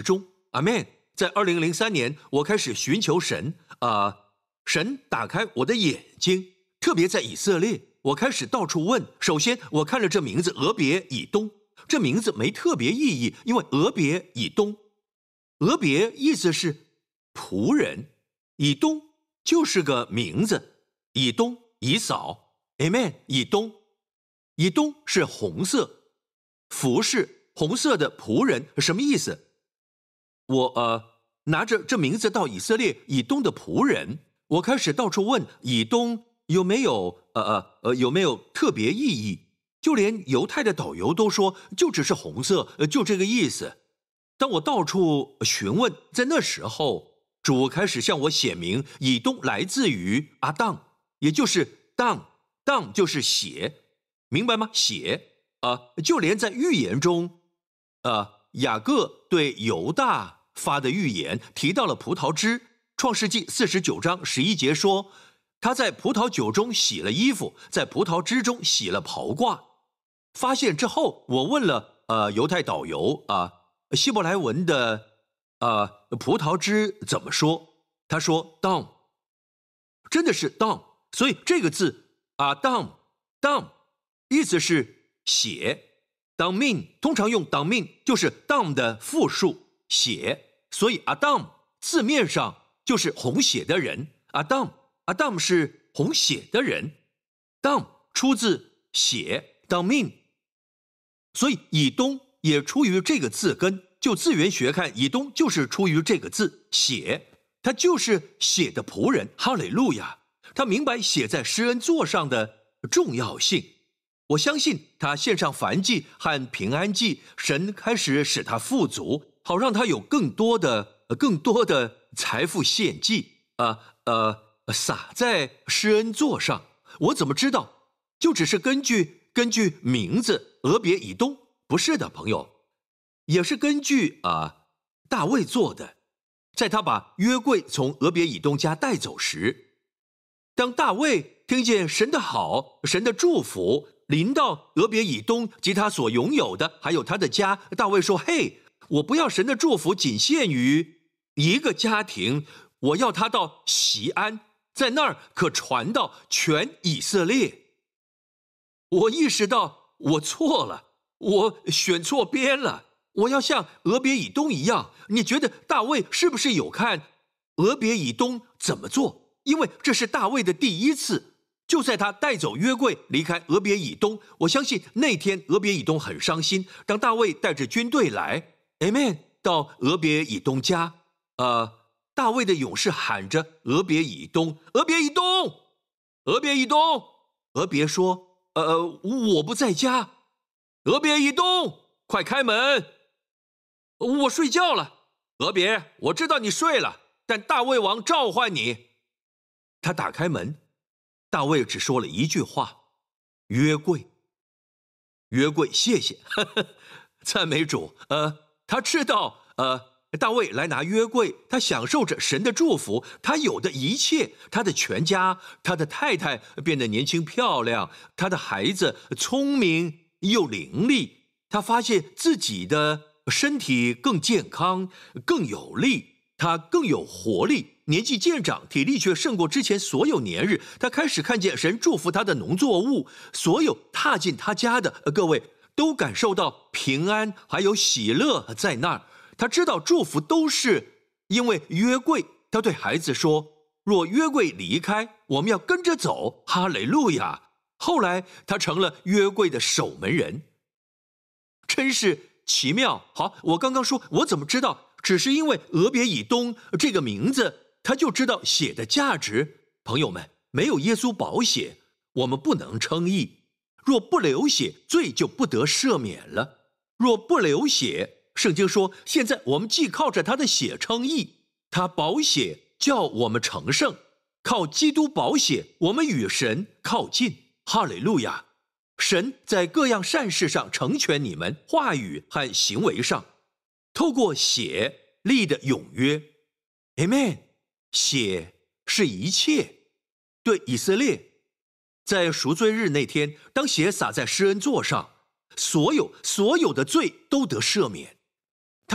阿们。在2003年，我开始寻求神，神打开我的眼睛，特别在以色列，我开始到处问。首先，我看了这名字俄别以东，这名字没特别意义，因为俄别以东，俄别意思是仆人，以东就是个名字，以东以扫 ，Amen。以东，以东是红色，服饰红色的仆人，什么意思？我拿着这名字到以色列以东的仆人，我开始到处问以东有没有特别意义，就连犹太的导游都说就只是红色，就这个意思。当我到处询问，在那时候，主开始向我显明，以东来自于阿当，也就是当就是血，明白吗？血就连在预言中，雅各对犹大发的预言提到了葡萄汁，创世纪49章11节说，他在葡萄酒中洗了衣服，在葡萄汁中洗了袍褂。发现之后，我问了犹太导游希伯来文的葡萄汁怎么说？他说 down， 真的是 down。所以这个字down 意思是血。当命通常用当命，就是当的复数血，所以阿当字面上就是红血的人。阿当是红血的人，当出自血当命，所以以东也出于这个字根。就字源学看，以东就是出于这个字血，他就是血的仆人。哈利路亚！他明白血在施恩座上的重要性。我相信他献上燔祭和平安祭，神开始使他富足，好让他有更多的财富献祭撒在施恩座上。我怎么知道？就只是根据名字俄别以东？不是的，朋友，也是根据大卫做的。在他把约柜从俄别以东家带走时，当大卫听见神的好，神的祝福临到俄别以东及他所拥有的，还有他的家，大卫说：嘿，我不要神的祝福仅限于一个家庭，我要他到锡安，在那儿可传到全以色列。我意识到我错了，我选错边了，我要像俄别以东一样。你觉得大卫是不是有看俄别以东怎么做？因为这是大卫的第一次，就在他带走约柜离开俄别以东。我相信那天俄别以东很伤心。当大卫带着军队来 Amen 到俄别以东家，大卫的勇士喊着俄别以东，俄别以东，俄别以东。俄别说我不在家。俄别以东，快开门，我睡觉了。俄别，我知道你睡了，但大卫王召唤你。他打开门，大卫只说了一句话：约柜，约柜，谢谢，赞美主。他知道，大卫来拿约柜，他享受着神的祝福，他有的一切，他的全家，他的太太变得年轻漂亮，他的孩子聪明又伶俐，他发现自己的身体更健康，更有力，他更有活力。年纪渐长，体力却胜过之前所有年日。他开始看见神祝福他的农作物，所有踏进他家的各位都感受到平安还有喜乐在那儿。他知道祝福都是因为约柜。他对孩子说：若约柜离开，我们要跟着走。哈利路亚！后来他成了约柜的守门人，真是奇妙。好，我刚刚说我怎么知道？只是因为俄别以东这个名字，他就知道血的价值。朋友们，没有耶稣宝血，我们不能称义。若不流血，罪就不得赦免了。若不流血，圣经说，现在我们既靠着他的血称义，他宝血叫我们成圣，靠基督宝血，我们与神靠近。哈利路亚！神在各样善事上成全你们，话语和行为上，透过血立的永约。Amen。血是一切。对以色列，在赎罪日那天，当血洒在施恩座上，所有的罪都得赦免。他们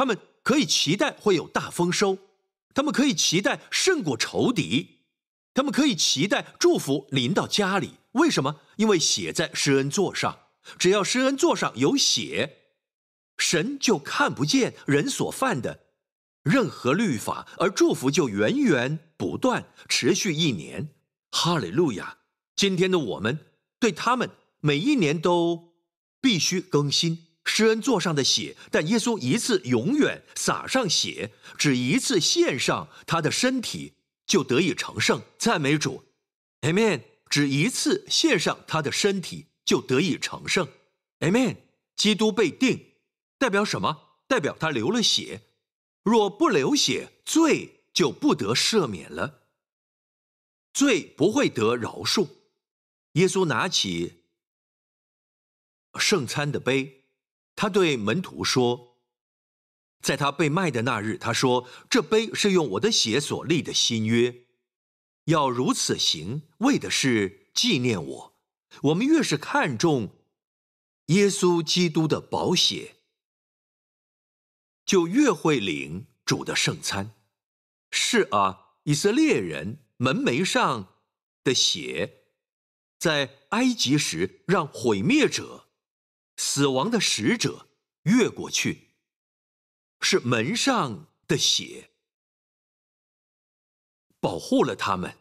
可以期待会有大丰收，他们可以期待胜过仇敌，他们可以期待祝福临到家里。为什么？因为血在施恩座上，只要施恩座上有血，神就看不见人所犯的任何律法，而祝福就源源不断，持续1年。哈利路亚！今天的我们对他们每1年都必须更新施恩座上的血，但耶稣一次永远洒上血，只一次献上他的身体就得以成圣。赞美主 Amen。 只一次献上他的身体就得以成圣 Amen。 基督被定代表什么？代表他流了血，若不流血，罪就不得赦免了，罪不会得饶恕。耶稣拿起圣餐的杯，他对门徒说，在他被卖的那日，他说，这杯是用我的血所立的新约，要如此行，为的是纪念我。我们越是看重耶稣基督的宝血，就越会领主的圣餐。是啊，以色列人门楣上的血，在埃及时让毁灭者、死亡的使者越过去，是门上的血保护了他们。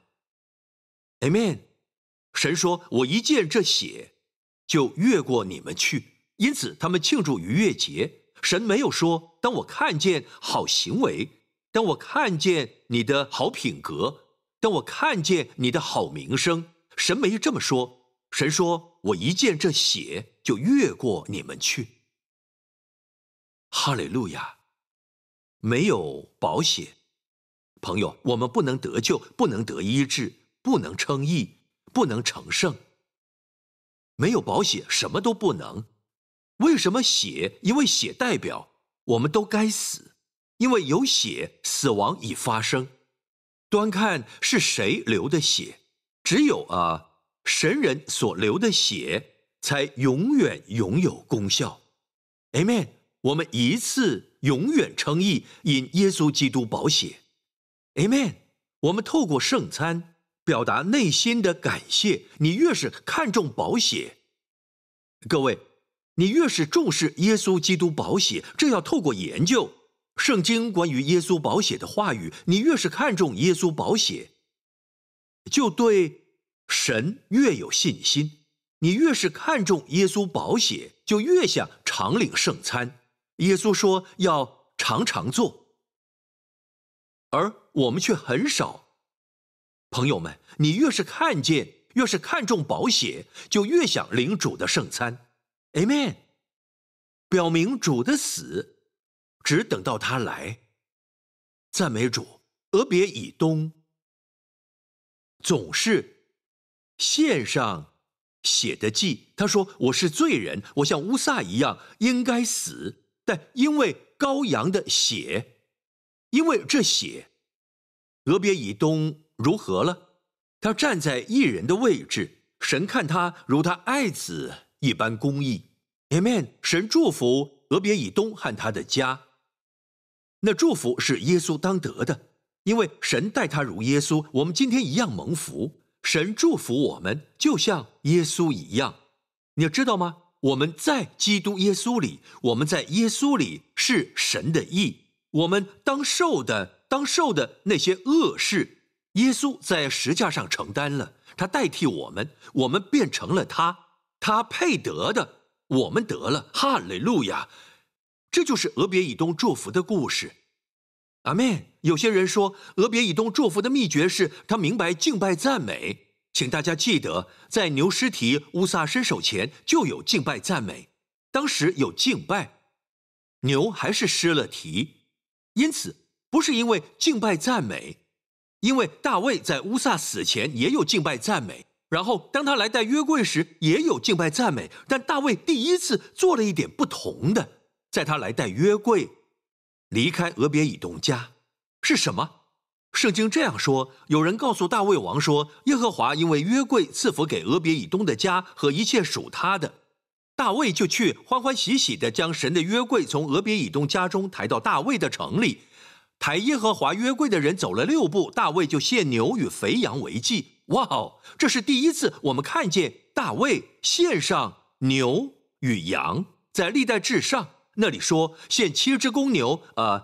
Amen。 神说，我一见这血就越过你们去，因此他们庆祝逾越节。神没有说，当我看见好行为，当我看见你的好品格，当我看见你的好名声，神没这么说。神说，我一见这血就越过你们去。哈利路亚！没有宝血，朋友，我们不能得救，不能得医治，不能称义，不能成圣。没有宝血，什么都不能。为什么血？因为血代表我们都该死，因为有血，死亡已发生。端看是谁流的血，只有神人所流的血才永远拥有功效。 Amen。 我们一次永远称义，因耶稣基督宝血。 Amen。 我们透过圣餐表达内心的感谢。你越是看重宝血，各位，你越是重视耶稣基督宝血，这要透过研究圣经关于耶稣宝血的话语，你越是看重耶稣宝血，就对神越有信心。你越是看重耶稣宝血，就越想常领圣餐。耶稣说要常常做，而我们却很少。朋友们，你越是看见，越是看重宝血，就越想领主的圣餐。 Amen。 表明主的死只等到他来。赞美主。俄别以东总是献上血的祭，他说，我是罪人，我像乌撒一样应该死，但因为羔羊的血，因为这血，俄别以东如何了？他站在义人的位置，神看他如他爱子一般公义。 Amen。 神祝福俄别以东和他的家，那祝福是耶稣当得的，因为神待他如耶稣，我们今天一样蒙福。神祝福我们就像耶稣一样，你知道吗？我们在基督耶稣里，我们在耶稣里是神的义，我们当受的那些恶事，耶稣在十架上承担了，他代替我们，我们变成了他配得的，我们得了。哈利路亚！这就是俄别以东祝福的故事。阿们。有些人说，俄别以东祝福的秘诀是他明白敬拜赞美。请大家记得，在牛尸提乌撒伸手前就有敬拜赞美，当时有敬拜，牛还是失了蹄，因此不是因为敬拜赞美，因为大卫在乌撒死前也有敬拜赞美，然后当他来带约柜时也有敬拜赞美，但大卫第一次做了一点不同的，在他来带约柜离开俄别以东家是什么？圣经这样说，有人告诉大卫王说，耶和华因为约柜赐福给俄别以东的家和一切属他的，大大卫就去欢欢喜喜地将神的约柜从俄别以东家中抬到大卫的城里。抬耶和华约柜的人走了6步，大卫就献牛与肥羊为祭。哇哦，这是第一次我们看见大卫献上牛与羊。在历代志上那里说献7只公牛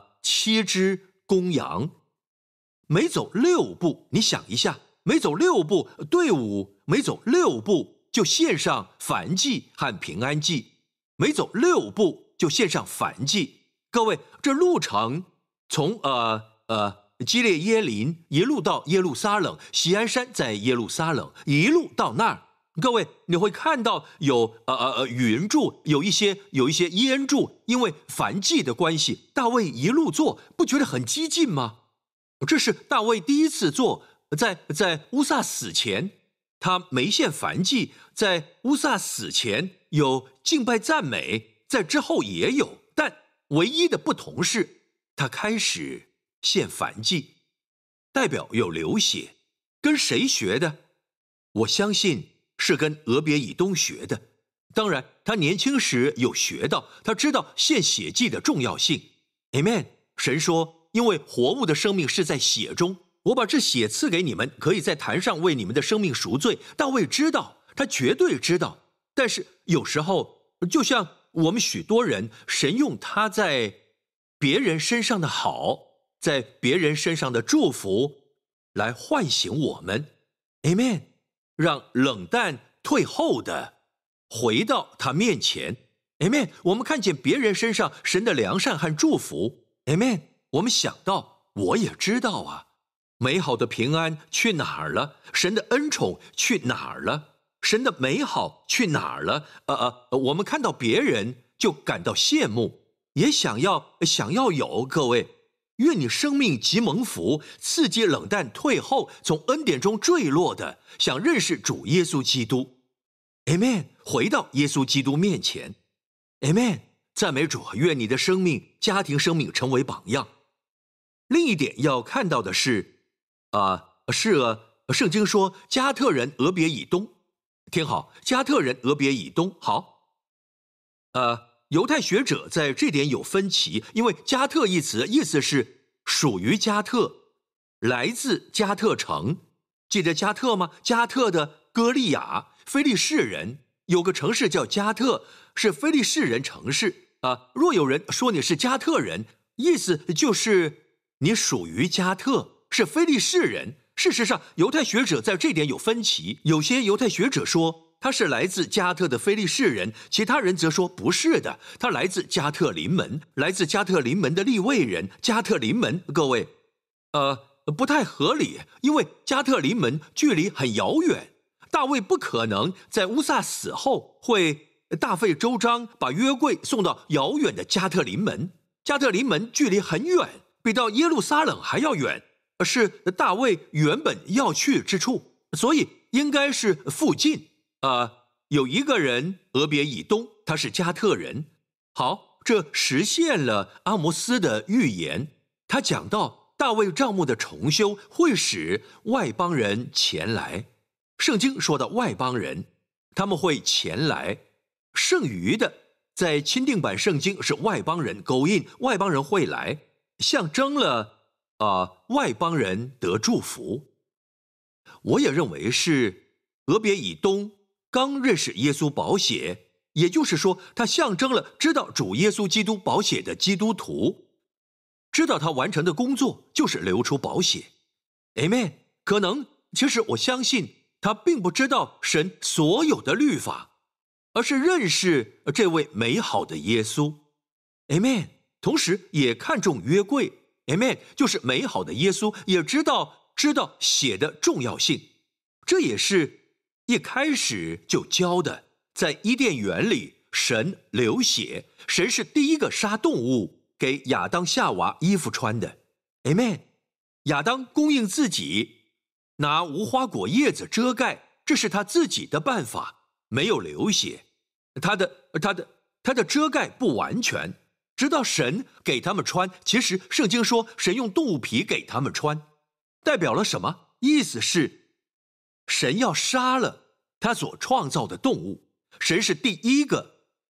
，7只公羊。每走6步，你想一下，每走6步，队伍每走6步就献上燔祭和平安祭，每走6步就献上燔祭。各位，这路程从基列耶林一路到耶路撒冷，锡安山在耶路撒冷，一路到那儿。各位，你会看到有云柱，有一些烟柱，因为燔祭的关系，大卫一路做，不觉得很激进吗？这是大卫第一次做，在乌撒死前，他没献燔祭，在乌撒死前有敬拜赞美，在之后也有，但唯一的不同是，他开始献燔祭，代表有流血。跟谁学的？我相信是跟俄别以东学的。当然，他年轻时有学到，他知道献血祭的重要性。Amen。神说，因为活物的生命是在血中，我把这血赐给你们，可以在坛上为你们的生命赎罪。大卫知道，他绝对知道。但是有时候，就像我们许多人，神用他在别人身上的好，在别人身上的祝福来唤醒我们。 Amen。 让冷淡退后的回到他面前。 Amen。 我们看见别人身上神的良善和祝福。 Amen。 我们想到，我也知道啊，美好的平安去哪儿了？神的恩宠去哪儿了？神的美好去哪儿了？我们看到别人就感到羡慕，也想要有。各位，愿你生命极蒙福，刺激冷淡退后，从恩典中坠落的，想认识主耶稣基督。 Amen。 回到耶稣基督面前。 Amen。 赞美主，愿你的生命、家庭生命成为榜样。另一点要看到的是，圣经说加特人俄别以东。听好，加特人俄别以东。好，犹太学者在这点有分歧，因为加特一词意思是属于加特，来自加特城。记得加特吗？加特的歌利亚，非利士人有个城市叫加特，是非利士人城市。若有人说你是加特人，意思就是你属于加特，是非利士人。事实上，犹太学者在这点有分歧，有些犹太学者说他是来自加特的非利士人，其他人则说不是的，他来自加特临门，来自加特临门的利未人。加特临门，各位，不太合理，因为加特临门距离很遥远，大卫不可能在乌撒死后会大费周章把约柜送到遥远的加特临门。加特临门距离很远，比到耶路撒冷还要远，是大卫原本要去之处，所以应该是附近。有一个人俄别以东，他是加特人。好，这实现了阿摩斯的预言。他讲到大卫帐幕的重修会使外邦人前来。圣经说到外邦人，他们会前来。剩余的在钦定版圣经是外邦人，勾印外邦人会来，象征了外邦人得祝福。我也认为是俄别以东刚认识耶稣宝血，也就是说他象征了知道主耶稣基督宝血的基督徒，知道他完成的工作就是流出宝血。 Amen。 可能其实我相信他并不知道神所有的律法，而是认识这位美好的耶稣。 Amen。 同时也看重约柜。 Amen。 就是美好的耶稣，也知道血的重要性。这也是一开始就教的。在伊甸园里，神流血，神是第一个杀动物给亚当夏娃衣服穿的。 Amen。 亚当供应自己，拿无花果叶子遮盖，这是他自己的办法，没有流血。他的遮盖不完全，直到神给他们穿。其实圣经说神用动物皮给他们穿，代表了什么？意思是神要杀了他所创造的动物。神是第一个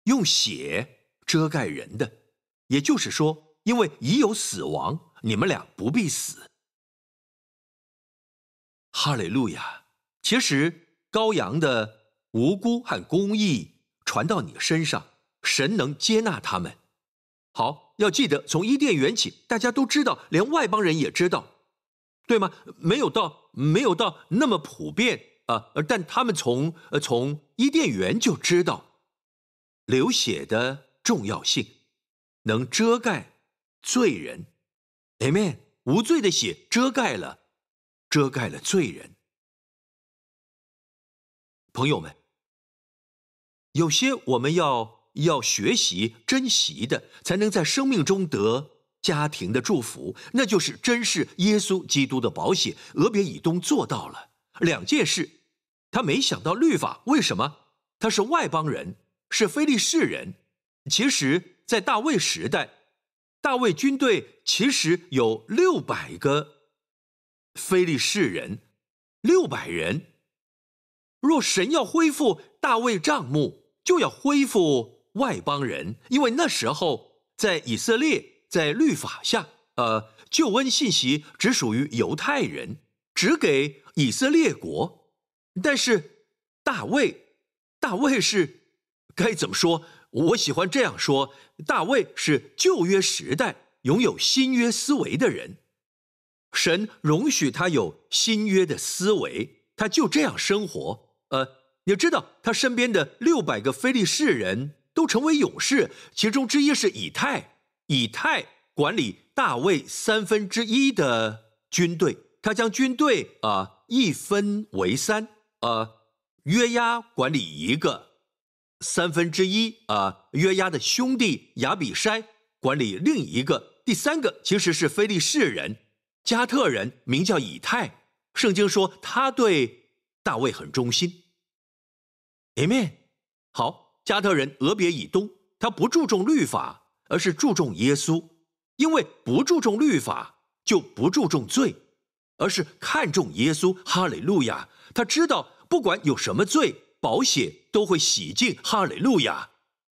用血遮盖人的，也就是说，因为已有死亡，你们俩不必死。哈利路亚！其实羔羊的无辜和公义传到你身上，神能接纳他们。好，要记得从伊甸园起，大家都知道，连外邦人也知道，对吗？没有到那么普遍但他们从伊甸园就知道流血的重要性，能遮盖罪人。Amen， 无罪的血遮盖了罪人。朋友们，有些我们要学习珍惜的，才能在生命中得家庭的祝福，那就是珍视耶稣基督的宝血。俄别以东做到了2件事，他没想到律法，为什么？他是外邦人，是非利士人。其实在大卫时代，大卫军队其实有600个非利士人，600人。若神要恢复大卫帐幕，就要恢复外邦人，因为那时候在以色列，在律法下，救恩信息只属于犹太人，只给以色列国。但是大卫是该怎么说？我喜欢这样说，大卫是旧约时代拥有新约思维的人，神容许他有新约的思维，他就这样生活。你知道他身边的600个非利士人都成为勇士，其中之一是以太。以太管理大卫1/3的军队，他将军队一分为3。约押管理一个1/3，约押的兄弟亚比筛管理另一个，第3个其实是非利士人，加特人，名叫以太。圣经说他对大卫很忠心。Amen。 好，加特人俄别以东，他不注重律法，而是注重耶稣，因为不注重律法就不注重罪，而是看重耶稣。哈利路亚！他知道不管有什么罪，宝血都会洗净。哈利路亚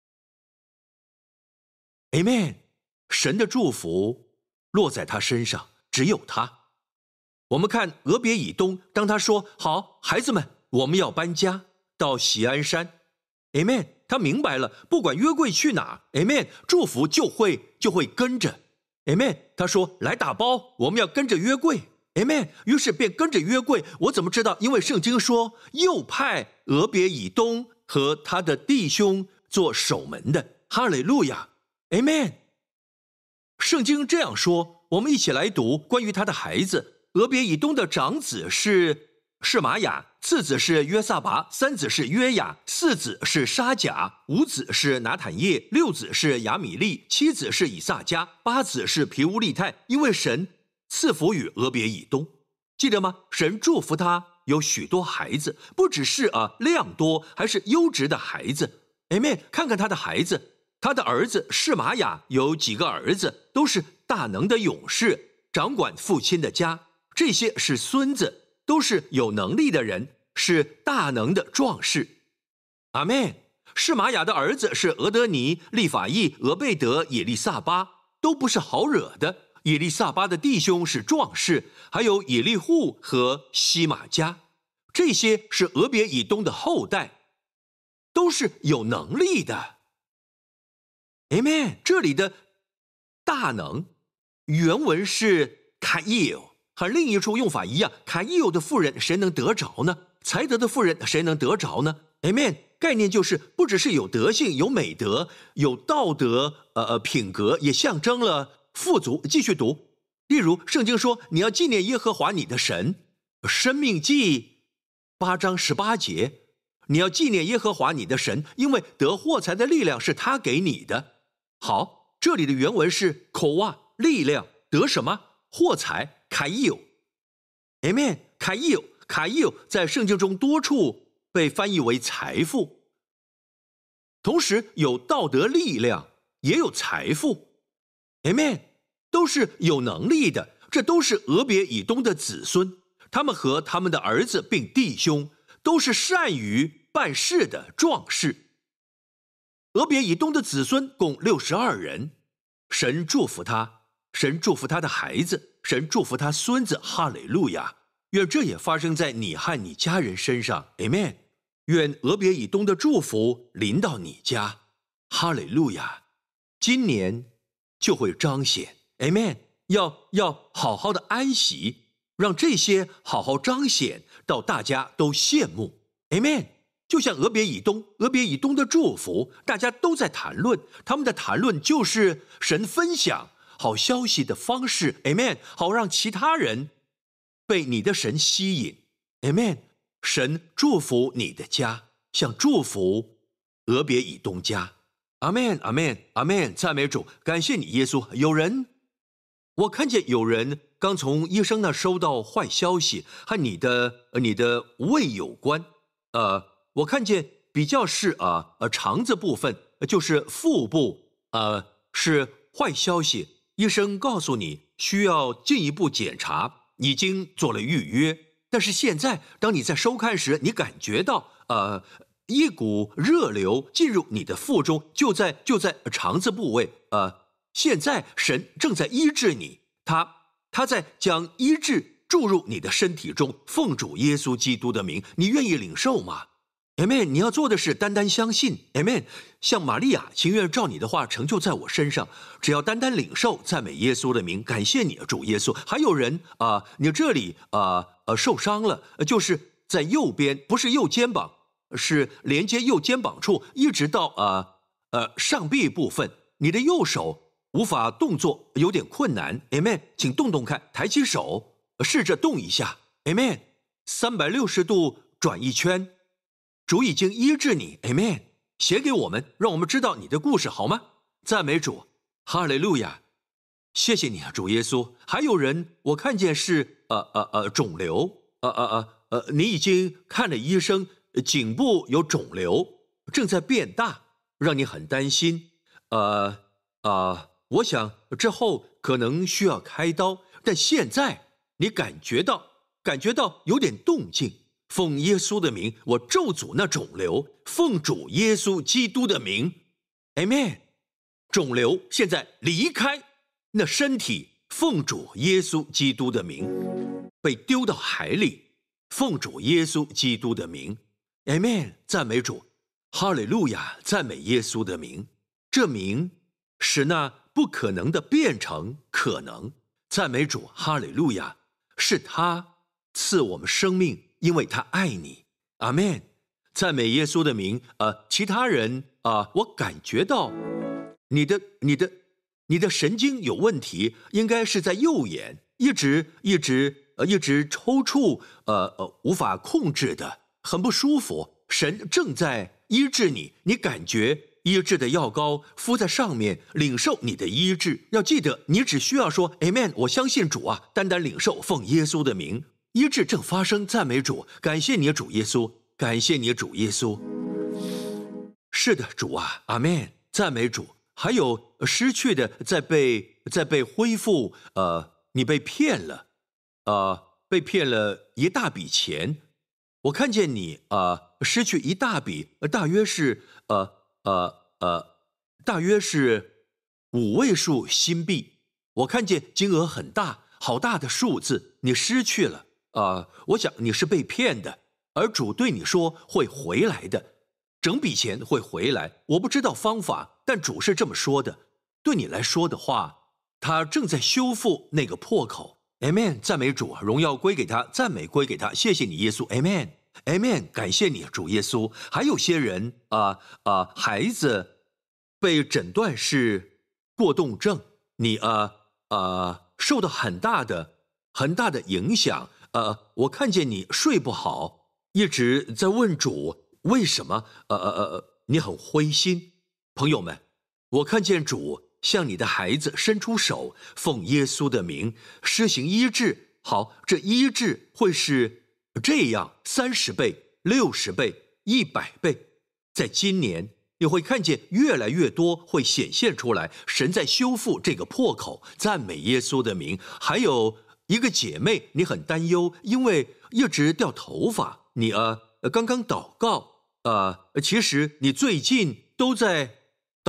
Amen。 神的祝福落在他身上，只有他。我们看俄别以东，当他说好，孩子们，我们要搬家到锡安山。 Amen。 他明白了，不管约柜去哪 Amen， 祝福就会跟着 Amen。 他说来打包，我们要跟着约柜 Amen。 于是便跟着约柜。我怎么知道？因为圣经说又派俄别以东和他的弟兄做守门的。哈利路亚 Amen。 圣经这样说，我们一起来读关于他的孩子。俄别以东的长子是玛雅，次子是约撒拔，三子是约雅，四子是沙甲，五子是拿坦叶，六子是亚米利，七子是以萨迦，八子是皮乌利泰。因为神赐福于俄别以东，记得吗？神祝福他有许多孩子，不只是量多，还是优质的孩子。Amen。 看看他的孩子，他的儿子是玛雅有几个儿子，都是大能的勇士，掌管父亲的家。这些是孙子，都是有能力的人，是大能的壮士。阿们。是玛雅的儿子是俄德尼、利法意、俄贝德、以利萨巴，都不是好惹的。以利萨巴的弟兄是壮士，还有以利户和西玛加，这些是俄别以东的后代，都是有能力的。Amen。 这里的大能原文是卡伊尔，和另一处用法一样，卡伊尔的妇人谁能得着呢？才德的妇人谁能得着呢？ Amen。 概念就是不只是有德性、有美德、有道德品格，也象征了富足。继续读，例如圣经说你要纪念耶和华你的神，申命记8章18节，你要纪念耶和华你的神，因为得获财的力量是他给你的。好，这里的原文是口哇，力量，得什么？获财，卡伊欧。Amen。 卡伊欧在圣经中多处被翻译为财富，同时有道德力量，也有财富。Amen。 都是有能力的，这都是俄别以东的子孙，他们和他们的儿子并弟兄都是善于办事的壮士。 俄别以东的子孙共62人。神祝福他，神祝福他的孩子，神祝福他孙子，哈利路亚！愿这也发生在你和你家人身上 ，Amen。愿俄别以东的祝福临到你家，哈利路亚！今年就会彰显 ，Amen。要好好的安息，让这些好好彰显到大家都羡慕 ，Amen。就像俄别以东的祝福，大家都在谈论，他们的谈论就是神分享好消息的方式 ，Amen。好让其他人被你的神吸引 ，Amen。神祝福你的家，像祝福俄别以东家，阿们，阿们，阿们，赞美主，感谢你耶稣。我看见有人刚从医生那收到坏消息，和你的胃有关，我看见比较是肠子部分，就是腹部是坏消息，医生告诉你需要进一步检查，已经做了预约，但是现在当你在收看时，你感觉到一股热流进入你的腹中，就在肠子部位，现在神正在医治你，他在将医治注入你的身体中，奉主耶稣基督的名，你愿意领受吗？ Amen。 你要做的是单单相信 Amen。 像玛利亚情愿照你的话成就在我身上，只要单单领受，赞美耶稣的名，感谢你主耶稣。还有人你这里受伤了，就是在右边，不是右肩膀，是连接右肩膀处一直到上臂部分，你的右手无法动作，有点困难 Amen。 请动动看，抬起手试着动一下 Amen。 360度转一圈，主已经医治你 Amen。 写给我们，让我们知道你的故事好吗？赞美主，哈利路亚，谢谢你主耶稣。还有人我看见是肿瘤，你已经看了医生，颈部有肿瘤正在变大，让你很担心，我想之后可能需要开刀，但现在你感觉到有点动静，奉耶稣的名，我咒诅那肿瘤，奉主耶稣基督的名 Amen。 肿瘤现在离开那身体，奉主耶稣基督的名，被丢到海里，奉主耶稣基督的名 Amen。 赞美主，哈利路亚，赞美耶稣的名，这名使那不可能的变成可能，赞美主，哈利路亚，是他赐我们生命，因为他爱你，阿们，赞美耶稣的名。其他人我感觉到你的神经有问题，应该是在右眼，一直抽搐，无法控制的，很不舒服。神正在医治你，你感觉医治的药膏敷在上面，领受你的医治。要记得，你只需要说 Amen， 我相信主啊，单单领受，奉耶稣的名，医治正发生，赞美主，感谢你主耶稣，感谢你主耶稣。是的，主啊，阿们，赞美主。还有失去的在被恢复，你被骗了，被骗了一大笔钱。我看见你失去一大笔，大约是5位数新币。我看见金额很大，好大的数字，你失去了。我想你是被骗的，而主对你说会回来的，整笔钱会回来。我不知道方法，但主是这么说的。对你来说的话，他正在修复那个破口。Amen， 赞美主，荣耀归给他，赞美归给他。谢谢你耶稣 Amen， Amen， 感谢你主耶稣。还有些人孩子被诊断是过动症，你受到很大的影响。我看见你睡不好，一直在问主为什么，你很灰心。朋友们，我看见主向你的孩子伸出手，奉耶稣的名施行医治。好，这医治会是这样：30倍、60倍、100倍。在今年你会看见越来越多会显现出来，神在修复这个破口，赞美耶稣的名。还有一个姐妹，你很担忧，因为一直掉头发，你刚刚祷告，其实你最近都在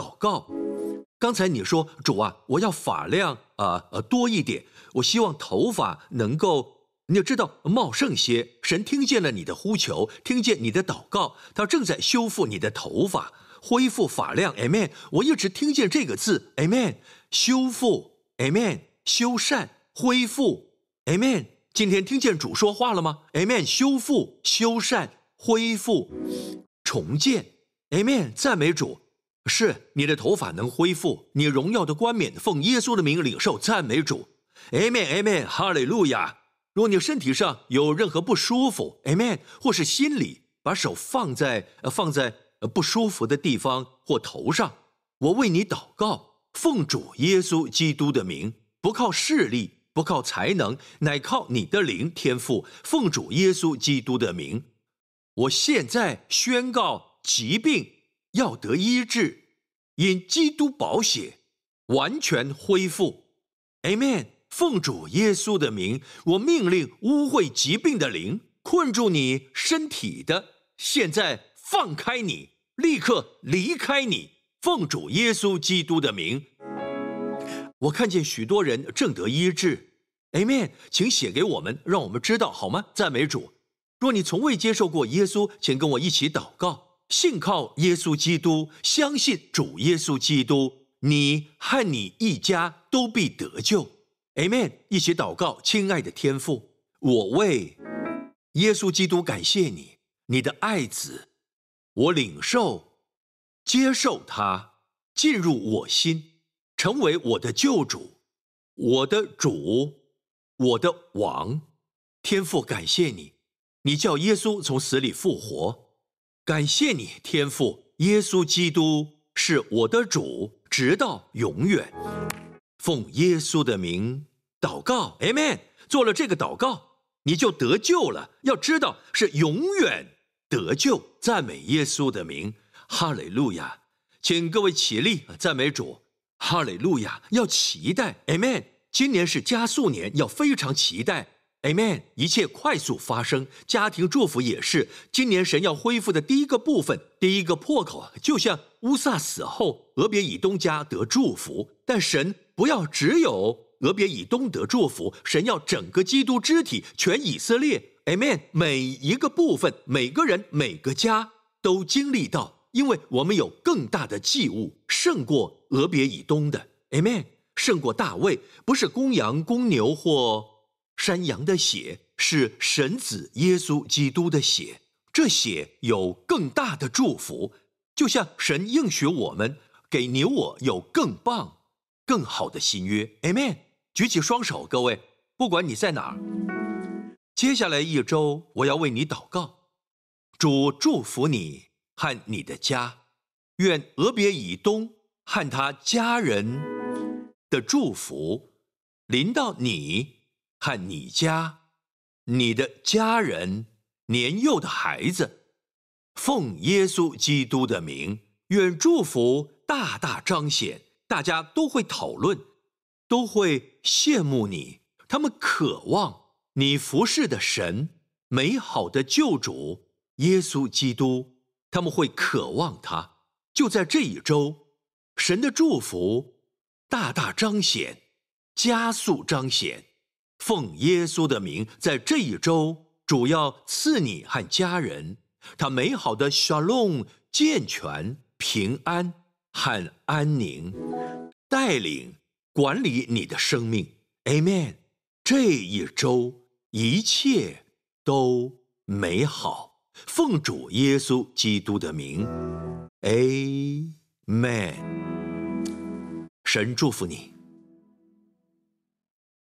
祷告。刚才你说，主啊，我要发量多一点，我希望头发能够，你知道，茂盛些。神听见了你的呼求，听见你的祷告，他正在修复你的头发，恢复发量。Amen。我一直听见这个字 ，Amen。修复 ，Amen。修缮，恢复 ，Amen。今天听见主说话了吗 ？Amen。修复、修缮、恢复、重建 ，Amen。赞美主。是你的头发能恢复，你荣耀的冠冕，奉耶稣的名领受，赞美主 ，Amen Amen， 哈利路亚。如果你身体上有任何不舒服 ，Amen， 或是心里把手放在不舒服的地方或头上，我为你祷告，奉主耶稣基督的名，不靠势力，不靠才能，乃靠你的灵天赋，奉主耶稣基督的名，我现在宣告疾病要得医治，因基督宝血完全恢复 Amen。 奉主耶稣的名，我命令污秽疾病的灵困住你身体的，现在放开你，立刻离开你，奉主耶稣基督的名。我看见许多人正得医治 Amen， 请写给我们，让我们知道好吗？赞美主。若你从未接受过耶稣，请跟我一起祷告，信靠耶稣基督，相信主耶稣基督，你和你一家都必得救。 Amen， 一起祷告。亲爱的天父，我为耶稣基督感谢你，你的爱子，我领受接受他进入我心，成为我的救主，我的主，我的王。天父，感谢你，你叫耶稣从死里复活，感谢你，天父，耶稣基督是我的主，直到永远。奉耶稣的名祷告 Amen。 做了这个祷告，你就得救了，要知道是永远得救。赞美耶稣的名，哈利路亚。请各位起立，赞美主，哈利路亚。要期待 Amen， 今年是加速年，要非常期待 Amen， 一切快速发生。家庭祝福也是，今年神要恢复的第一个部分，第一个破口，就像乌撒死后俄别以东家得祝福，但神不要只有俄别以东得祝福，神要整个基督肢体，全以色列 Amen， 每一个部分，每个人，每个家都经历到，因为我们有更大的祭物，胜过俄别以东的 Amen， 胜过大卫，不是公羊公牛或山羊的血，是神子耶稣基督的血，这血有更大的祝福，就像神应许我们，给你我有更棒更好的新约 Amen。 举起双手，各位，不管你在哪儿，接下来一周我要为你祷告，主祝福你和你的家，愿俄别以东和他家人的祝福临到你和你家，你的家人，年幼的孩子，奉耶稣基督的名，愿祝福大大彰显，大家都会讨论，都会羡慕你，他们渴望你服侍的神，美好的救主耶稣基督，他们会渴望他。就在这一周，神的祝福大大彰显，加速彰显。奉耶稣的名，在这一周，主要赐你和家人他美好的 shalom 健全、平安和安宁，带领管理你的生命 Amen。 这一周一切都美好，奉主耶稣基督的名 Amen。 神祝福你。